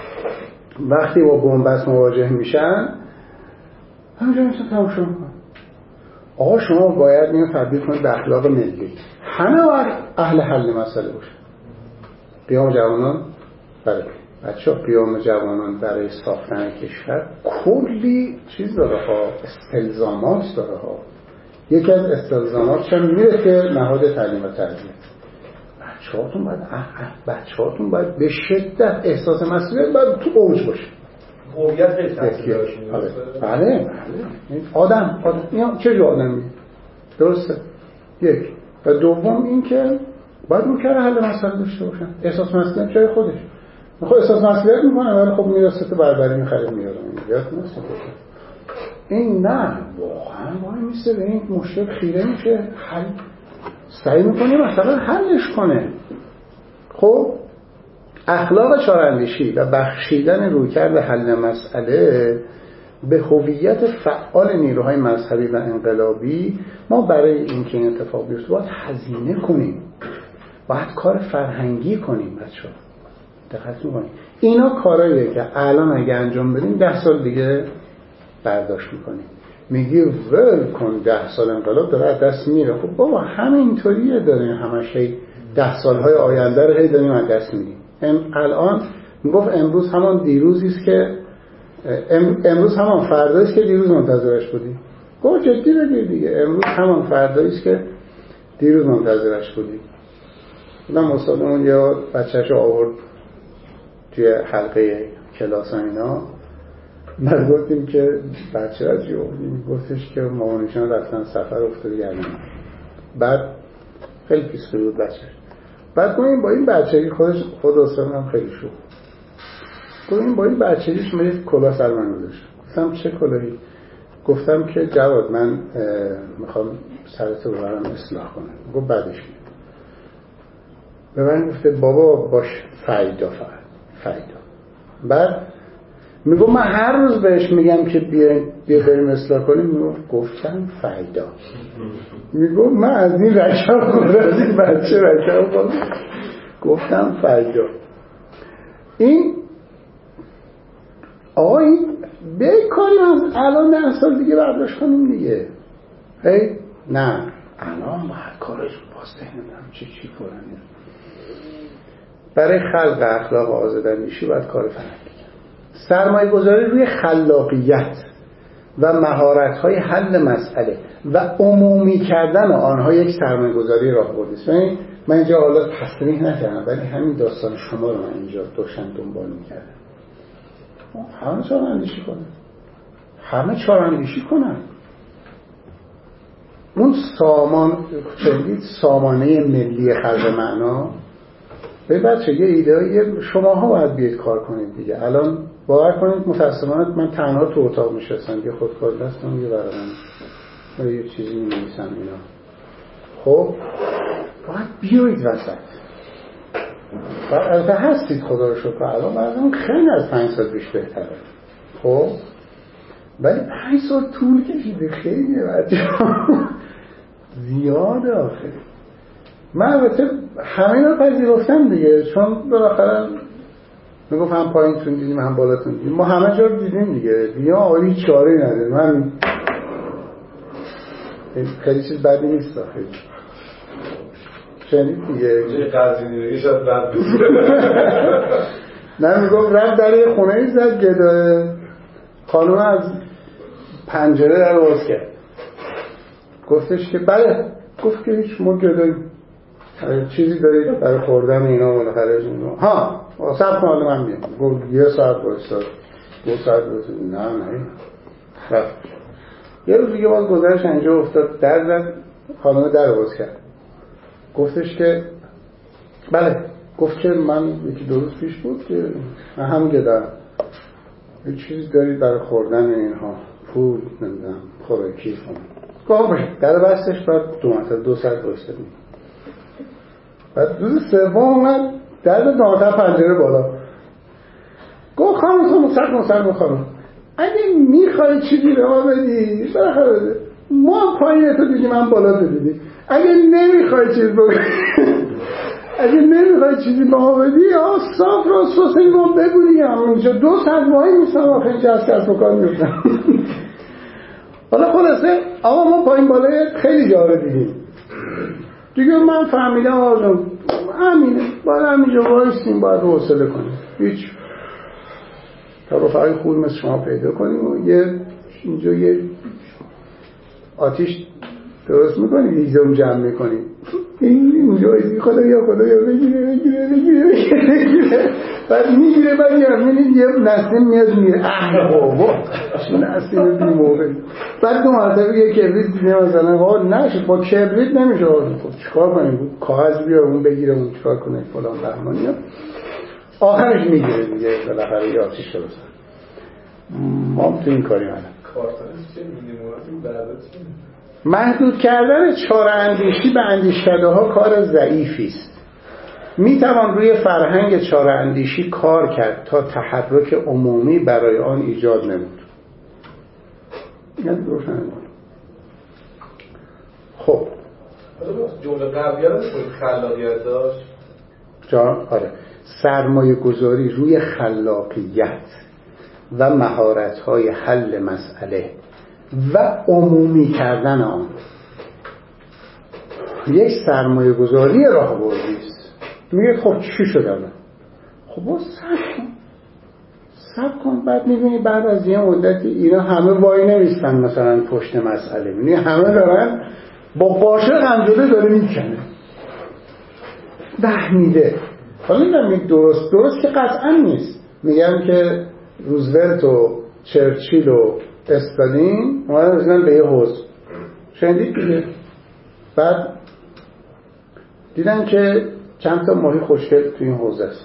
وقتی با بنبست مواجه میشن همینجا میشه تموم شد. آقا شما باید اینو تبدیل کنید به اخلاق ملی. همه باید اهل حل مسئله باشه. قیام جوانان برای بچه ها قیام جوانان برای ساختن کشور کلی چیز داره ها استلزامات داره ها. یکی از استلزاماتش هم میره که نهاد تعلیم و تربیت. بچه هاتون باید بچه هاتون باید به شدت احساس مسئولیت باید تو اوج باشه. هویت خیلی تاثیر داره. بله بله آدم آدم اینا چه جور آدمی درسته یک و دوم این که باید اون کار حل مسئله داشته باشن احساس مسئولیت جای خودش خب احساس مسئولیت میکنه ولی خب میرسه بربری میخره میاره یاد نیست این نه واقعا وای میسته به این مشکل خیره میشه حل سعی میکنه مثلا حلش کنه. خب اخلاق چهاراندیشی و بخشیدن رویکرد حل مسئله به هویت فعال نیروهای مذهبی و انقلابی ما برای اینکه این اتفاق بیفته باید هزینه کنیم باید کار فرهنگی کنیم. بچه‌ها دقت می‌کنید اینا کاراییه که الان اگه انجام بدیم ده سال دیگه برداشت می‌کنیم. میگی ول کن ده سال انقلاب داره از دست میره. خب بابا همینطوریه داریم همش ده سال‌های آینده رو هی داریم از دست میدیم. الان میگفت امروز همان دیروزی است که امروز همان فردایی است که دیروز منتظرش بودیم. گفت جدی بگیر دیگه امروز همان فردایی است که دیروز منتظرش بودیم. من استادمون یه بچه‌شو آورد توی حلقه کلاس اینا من گفتیم که بچه را چی گفتیم گفتش که مامانشان رفتن سفر افتاده گردن بعد خیلی پیسخی بود بچه‌ش بعد گفتیم با این بچگی خودش خود استادم هم خیلی شو گفتیم با این بچگیش من یک کلاه سر من گذاشت. گفتم چه کلاهی؟ گفتم که جواد من میخوام سرتو ببرم اصلاح کنم. گفت بعدش میاد به من گفته بابا باش فایده فقط فایده. بعد میگم من هر روز بهش میگم که بیا بیا بریم اصلاح کنیم میگم گفتم فایده. میگم من از این رشم خورده از این بچه رشم خورده گفتم فایده. این آقا این بکنیم از الان ده سال دیگه برداشت کنیم دیگه. هی نه الان باید کارش باز نمیدونم چی چی کنیم. برای خلق اخلاق آزاداندیشی باید کار فرهنگی سرمایه گذاری روی خلاقیت و مهارت‌های حل مسئله و عمومی کردن آنها یک سرمایه گذاری راهبردی است. من اینجا حالا تصریح نکردم ولی همین داستان شما رو من اینجا داشتم دنبال می‌کردم. همه چهاراندیشی کنن همه چهاراندیشی کنن. اون سامان چندید سامانه ملی خلق معنا به بچه یه ایده شماها باید بیاید کار کنید دیگه. الان باور کنید متاسفانه من تنها تو اتاق میشستم یه خودکار دستم یه برقم و یه چیزی می‌نویسم اینا. خب باید بیایید وسط البته هستید خدا رو شکر الان بعضی خیلی از پنج سال پیش بهتره. خب ولی پنج سال طول کشیده خیلی بچه زیاده آخه. من البته همه رو پذیرفتم دیگه چون بالاخره میگفت هم پایینتون دیدیم هم بالاتون دیدیم، ما همه جا رو دیدیم دیگه، دیگه آقایی چاره نداریم. من خیلی چیز بدی نیست خیلی شنید دیگه قضیه دیگه شاید بد بسید. نه میگفت رفت در یه خونه ای زد گداه، خانم از پنجره در باز کرد، گفتش که بله، گفت که هیچ ما گداییم، چیزی دارید برای خوردن اینا بالاخره اینا. ها صبر کن من میام. گفت یه ساعت وایساد، دو ساعت وایساد، نه نه رفت. یه روز دیگه باز گذرش اینجا افتاد، در زد، خانم در باز کرد، گفتش که بله، گفت که من یکی دو روز پیش بود که من هم گدم، یه چیزی دارید برای خوردن اینها، پول نمیدونم خوراکی کنم. گفت باشه، در بستش بعد دو مرتبه دو ساعت وایسادیم. بعد روز سوم اومد در دانتر پنجره بالا، گفت خانم تو مصد مصد خانم اگه میخوای چیزی به ما بدی بالاخره بده، ما پایین تو دیدیم من بالا تو دیدیم، اگه نمیخوای چیز بگی اگه نمیخوای چیزی به ما بدی آه صاف را سوسی ما بگو دیگه، اونجا دو ساعت ماهی نیستم آخه اینجا از کسب و کار میفتم. حالا خلاصه آقا ما پایین بالای خیلی جا رو دیدیم دیگه، من فهمیدم آقا همینه، باید همینجا وایسیم، باید حوصله کنیم، هیچ تا رفقای خوب مثل شما پیدا کنیم و یه اینجا یه آتیش درست میکنیم، هیزم جمع میکنیم، این اینجا خدایا خدایا بگیره بگیره بگیره بگیره، بعد میگیره بعد میبینید یه نسیم میاد میره، اه بابا چه نسیم بیموقعی. بعد دو مرتبه یه کبریت دیدیم مثلا ها نشد، با کبریت نمیشه، خب چیکار کنیم، کاغذ بیار اون بگیره اون چیکار کنه فلان بهمانی، آخرش میگیره دیگه بالاخره یه آتیش درست. ما تو این کاری هستیم. کارتنش چه مینیمالیسم بعدت چی؟ محدود کردن چاره اندیشی به اندیشکده ها کار ضعیفی است. می توان روی فرهنگ چاره اندیشی کار کرد تا تحرک عمومی برای آن ایجاد نمود. یعنی روشن. خب جمله قبلیه رو خلاقیت داشت جان آره، سرمایه گذاری روی خلاقیت و مهارت‌های حل مسئله و عمومی کردن آن یک سرمایه گذاری راهبردی است. میگه خب چی شده الان؟ خب با صبر کن صبر کن، بعد میبینی بعد از یه مدتی اینا همه وای نمیستن مثلا پشت مسئله، میبینی همه دارن با باشه غمزده داره میکنه ده میده. حالا نمیگه درست درست که قطعا نیست، میگم که روزولت و چرچیل و استالین اومدن رسیدن به یه حوض، شنیدید دیگه، بعد دیدن که چند تا ماهی خوشگل تو این حوض است،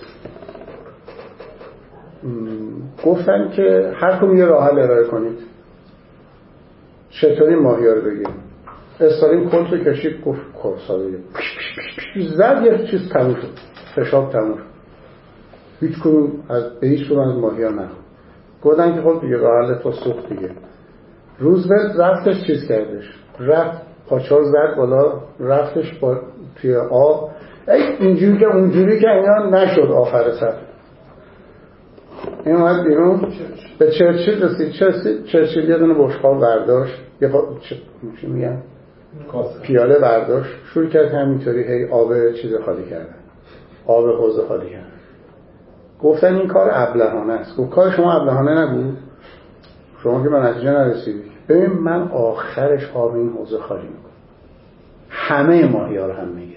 گفتن که هر کدوم یه راه حل ارائه کنید چطوری ماهی ها رو بگیریم. استالین کلت رو کشید، گفت کارساده زد یه چیز تموم شد، فشاب تموم شد، هیچ کدوم از به هیچ کدوم از ماهی ها نخورد. گفتن که خب دیگه راه حل تو سوخت دیگه. روزولت رفتش چیز کردش، رفت پاچار زد بالا، رفتش با توی آب، ای اینجوری که اونجوری که اینا نشد. آخر سر این اومد بیرون به چرچیل رسید. چرچیل چرچیل یه دونه بشقاب برداشت، یه با... چی میگن پیاله برداشت، شروع کرد همینطوری هی آب چیز خالی کردن، آب حوض خالی کردن. گفتن این کار ابلهانه است. گفت کار شما ابلهانه نبود، شما که به نتیجه نرسیدید. ببین من آخرش آب این حوض خالی میکنم، همه ماهی ها رو هم میگیرم.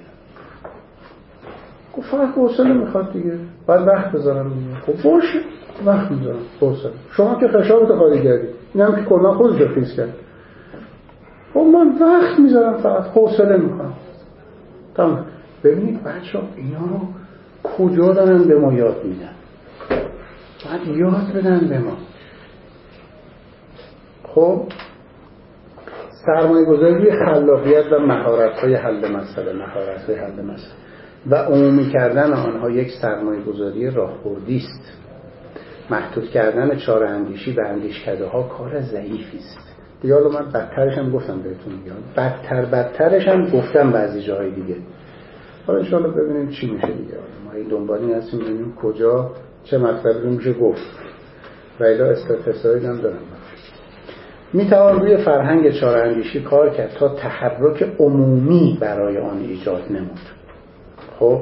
گفت فقط حوصله میخواد دیگه، باید وقت بذارم دیگه. خب باشه وقت میذارم، حوصله. شما که خشابتو خالی کردی، این هم که کلا خودش رو خیز کرد. خب من وقت میذارم، فقط حوصله میخوام. تمام. ببینید بچه ها اینا رو کجا دارن به ما یاد میدن؟ باید یاد بدن به ما. خب سرمایه گذاری خلاقیت و مهارت‌های حل مسئله مهارت‌های حل مسئله و عمومی کردن آنها یک سرمایه گذاری راهبردی است. محدود کردن چاره اندیشی به اندیشکده ها کار ضعیفی است. دیگه حالا من بدترش هم گفتم بهتون، میگم بدتر بدترش هم گفتم بعضی جاهای دیگه. حالا ان شاءالله ببینیم چی میشه دیگه. ما این دنبالی هستیم ببینیم کجا چه مطلبی رو میشه گفت و الا استفساری هم دارم. میتوان روی فرهنگ چهارندیشی کار کرد تا تحرک عمومی برای آن ایجاد نمود. خب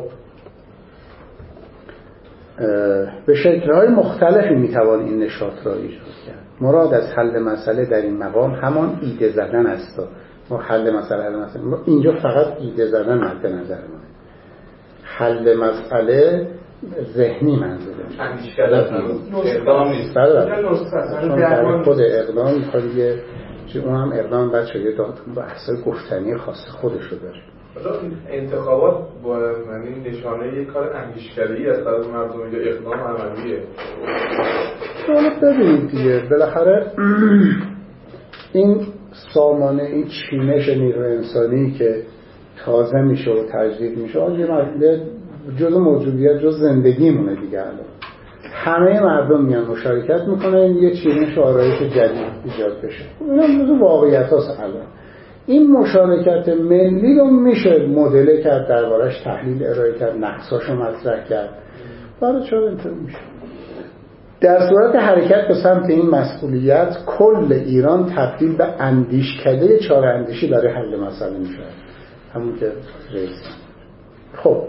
به شکل‌های مختلفی میتوان این نشاط را ایجاد کرد. مراد از حل مسئله در این مقام همان ایده زدن است. ما حل مسئله حل مسئله ما اینجا فقط ایده زدن مد نظر ما. حل مسئله ذهنی منظوره. اندیش کردن اقدام نیست. بله. خود اقدام میخواد یه چه اون هم اقدام بچه یه بحثای گفتنی خاص خودش رو داره. انتخابات با معنی نشانه یک کار اندیشکده‌ای از طرف مردم یا اقدام عملیه. حالا ببینید دیگه بالاخره این سامانه این چینش نیروی انسانی که تازه میشه و تجدید میشه یه جزء موجودیت جزء زندگیمونه دیگه. الان همه مردم میان مشارکت میکنن یه چینش و آرایش جدید ایجاد بشه. اینا جزء واقعیت هست. الان این مشارکت ملی رو میشه مدل کرد، دربارش تحلیل ارائه کرد، نقصاشو مطرح کرد. برای چرا اینطور میشه؟ در صورت حرکت به سمت این مسئولیت کل ایران تبدیل به اندیشکده چهار اندیشی برای حل مسئله میشه. همون که رئیس. خب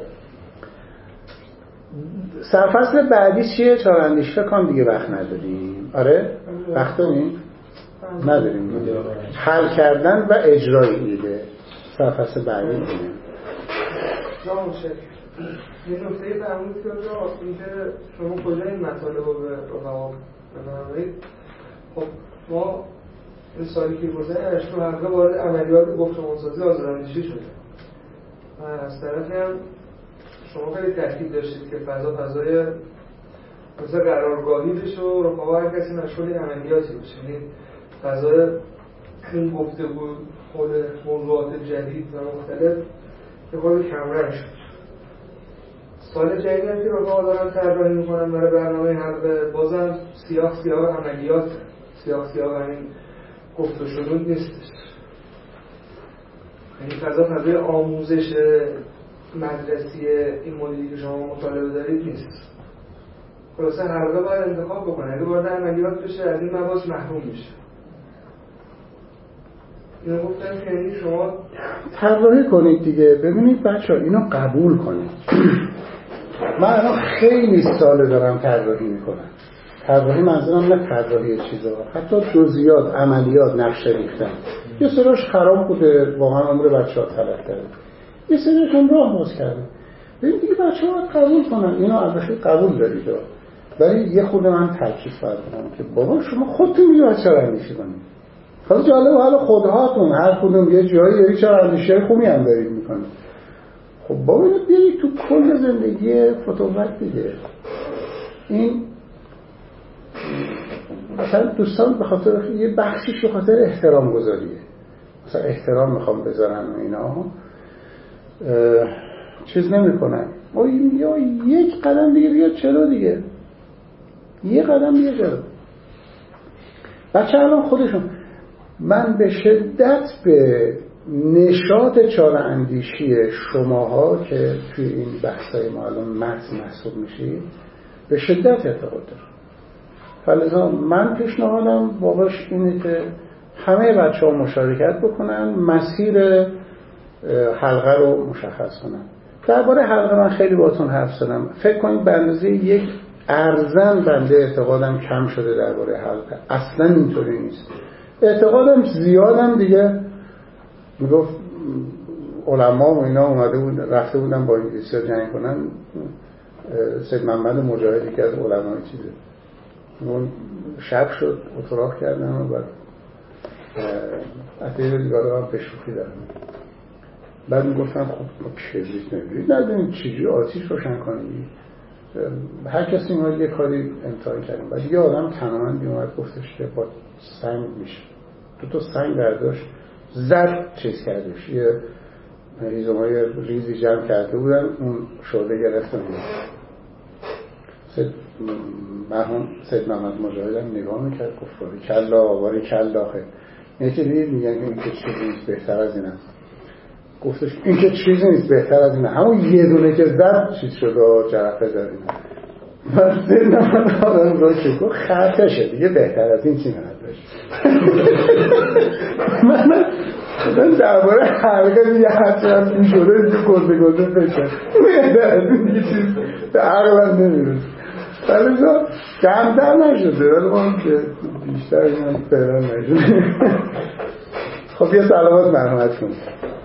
سرفصل بعدی چیه؟ چهار اندیشی فکر کنم دیگه وقت نداریم. آره؟ وقت داریم؟ نداریم. حل کردن و اجرای ایده. سرفصل بعدی اینه. یه نکته فرمود که اینکه شما کجا این مطالب رو به رفقا بنابراین خب ما این سالی که گذشت تو حلقه وارد عملیات گفتمانسازی آزاداندیشی شده و از طرفی هم شما خیلی تاکید داشتید که فضا فضای مثل قرارگاهی بشه و رفقا هر کسی مشغول عملیاتی بشه، یعنی فضای این گفتگو حول موضوعات جدید و مختلف که خیلی کمرنگ شد. سال جدید هم که رفقا دارن طراحی میکنن برای برنامه حلقه بازم سیاق سیاق عملیات سیاق سیاق همین گفته شدون نیستش، یعنی فضا فضای آموزش مدرسی این مدلی که شما مطالبه دارید نیست. خلاصه حلقه باید انتخاب بکنه، اگه وارد عملیات بشه از این مباحث محروم میشه. اینو گفتم که یعنی شما طراحی کنید دیگه. ببینید بچه‌ها اینو قبول کنید. من الان خیلی سال دارم طراحی میکنم. طراحی منظورم نه طراحی چیزا، حتی جزئیات، عملیات، نقشه ریختن. یه سراش خراب بوده، واقعا عمر بچه‌ها تلف کرده. یه سریش هم راه باز کرده. ببین دیگه بچه‌ها قبول کنن. اینو البته قبول دارید. ولی یه خود من تاکید کردم که بابا شما خودتون میگید بچه‌ها رو اندیشه کنید. حالا جالب حالا خودهاتون هر کدوم یه جایی یه چهار اندیشه خوبی هم دارید میکنید. خب بابا اینو بیارید تو کل زندگی فتووت دیگه. این مثلا دوستان به خاطر یه بخشیش به خاطر احترام گذاریه، مثلا احترام میخوام بذارن و اینا چیز نمی کنن. یا یک قدم دیگه بیا چرا دیگه یه قدم بیا چرا بچه الان خودشون. من به شدت به نشاط چهار اندیشی شماها که توی این بحثای معلوم متن محسوب میشید به شدت اعتقاد دارم. فلذا من پیشنهادم واقعش اینه که همه بچه ها مشارکت بکنن، مسیر حلقه رو مشخص کنن. درباره حلقه من خیلی باهاتون حرف زدم. فکر کنید به اندازه یک ارزن بنده اعتقادم کم شده درباره حلقه. اصلا اینطوری نیست. اعتقادم زیادم دیگه میگفت علما و اینا اومده بود رفته بودن با انگلیسی ها جنگ کنن. سید محمد مجاهدی که از علمای چیزه اون شب شد اتراق کردن و بعد اطیه دیگاره هم بشوخی دارم. بعد میگفتن خب ما کبریت نمیدونید ندونید چیجی آتیش روشن کنید. هر کسی اومد یه کاری امتحان کردیم. بعد یه آدم تنامندی اومد گفتش که با سنگ میشه. تو تو سنگ برداشت زد چیز کردش. یه ریزمای ریزی جمع کرده بودن اون شعله گرفتن. سید مرحوم سید محمد مجاهد هم نگاه میکرد گفت باری کلا باری کلا خیلی این که دید میگن که این که چیزی نیست بهتر از این هم. گفتش این که چیزی نیست بهتر از این هم. همون یه دونه که زد چیز شد و جرقه زد این هم. من سنم آدم رو که گفت خطشه دیگه بهتر از این چی نداشت. من من درباره حلقه دیگه هرچی هم این شده دیگه گرده گرده فکر بهتر از این دیگه چیز به عقلم نمیرسه. ولی تو کمتر نشده ولی من که بیشتر اینم فعلا نشده. خب یه سلامات مرحمت کنید.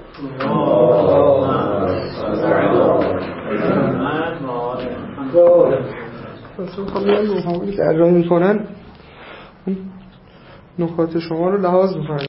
اصلا خب یه نوحامی که اجرا میکنن نکات شما رو لحاظ میکنن.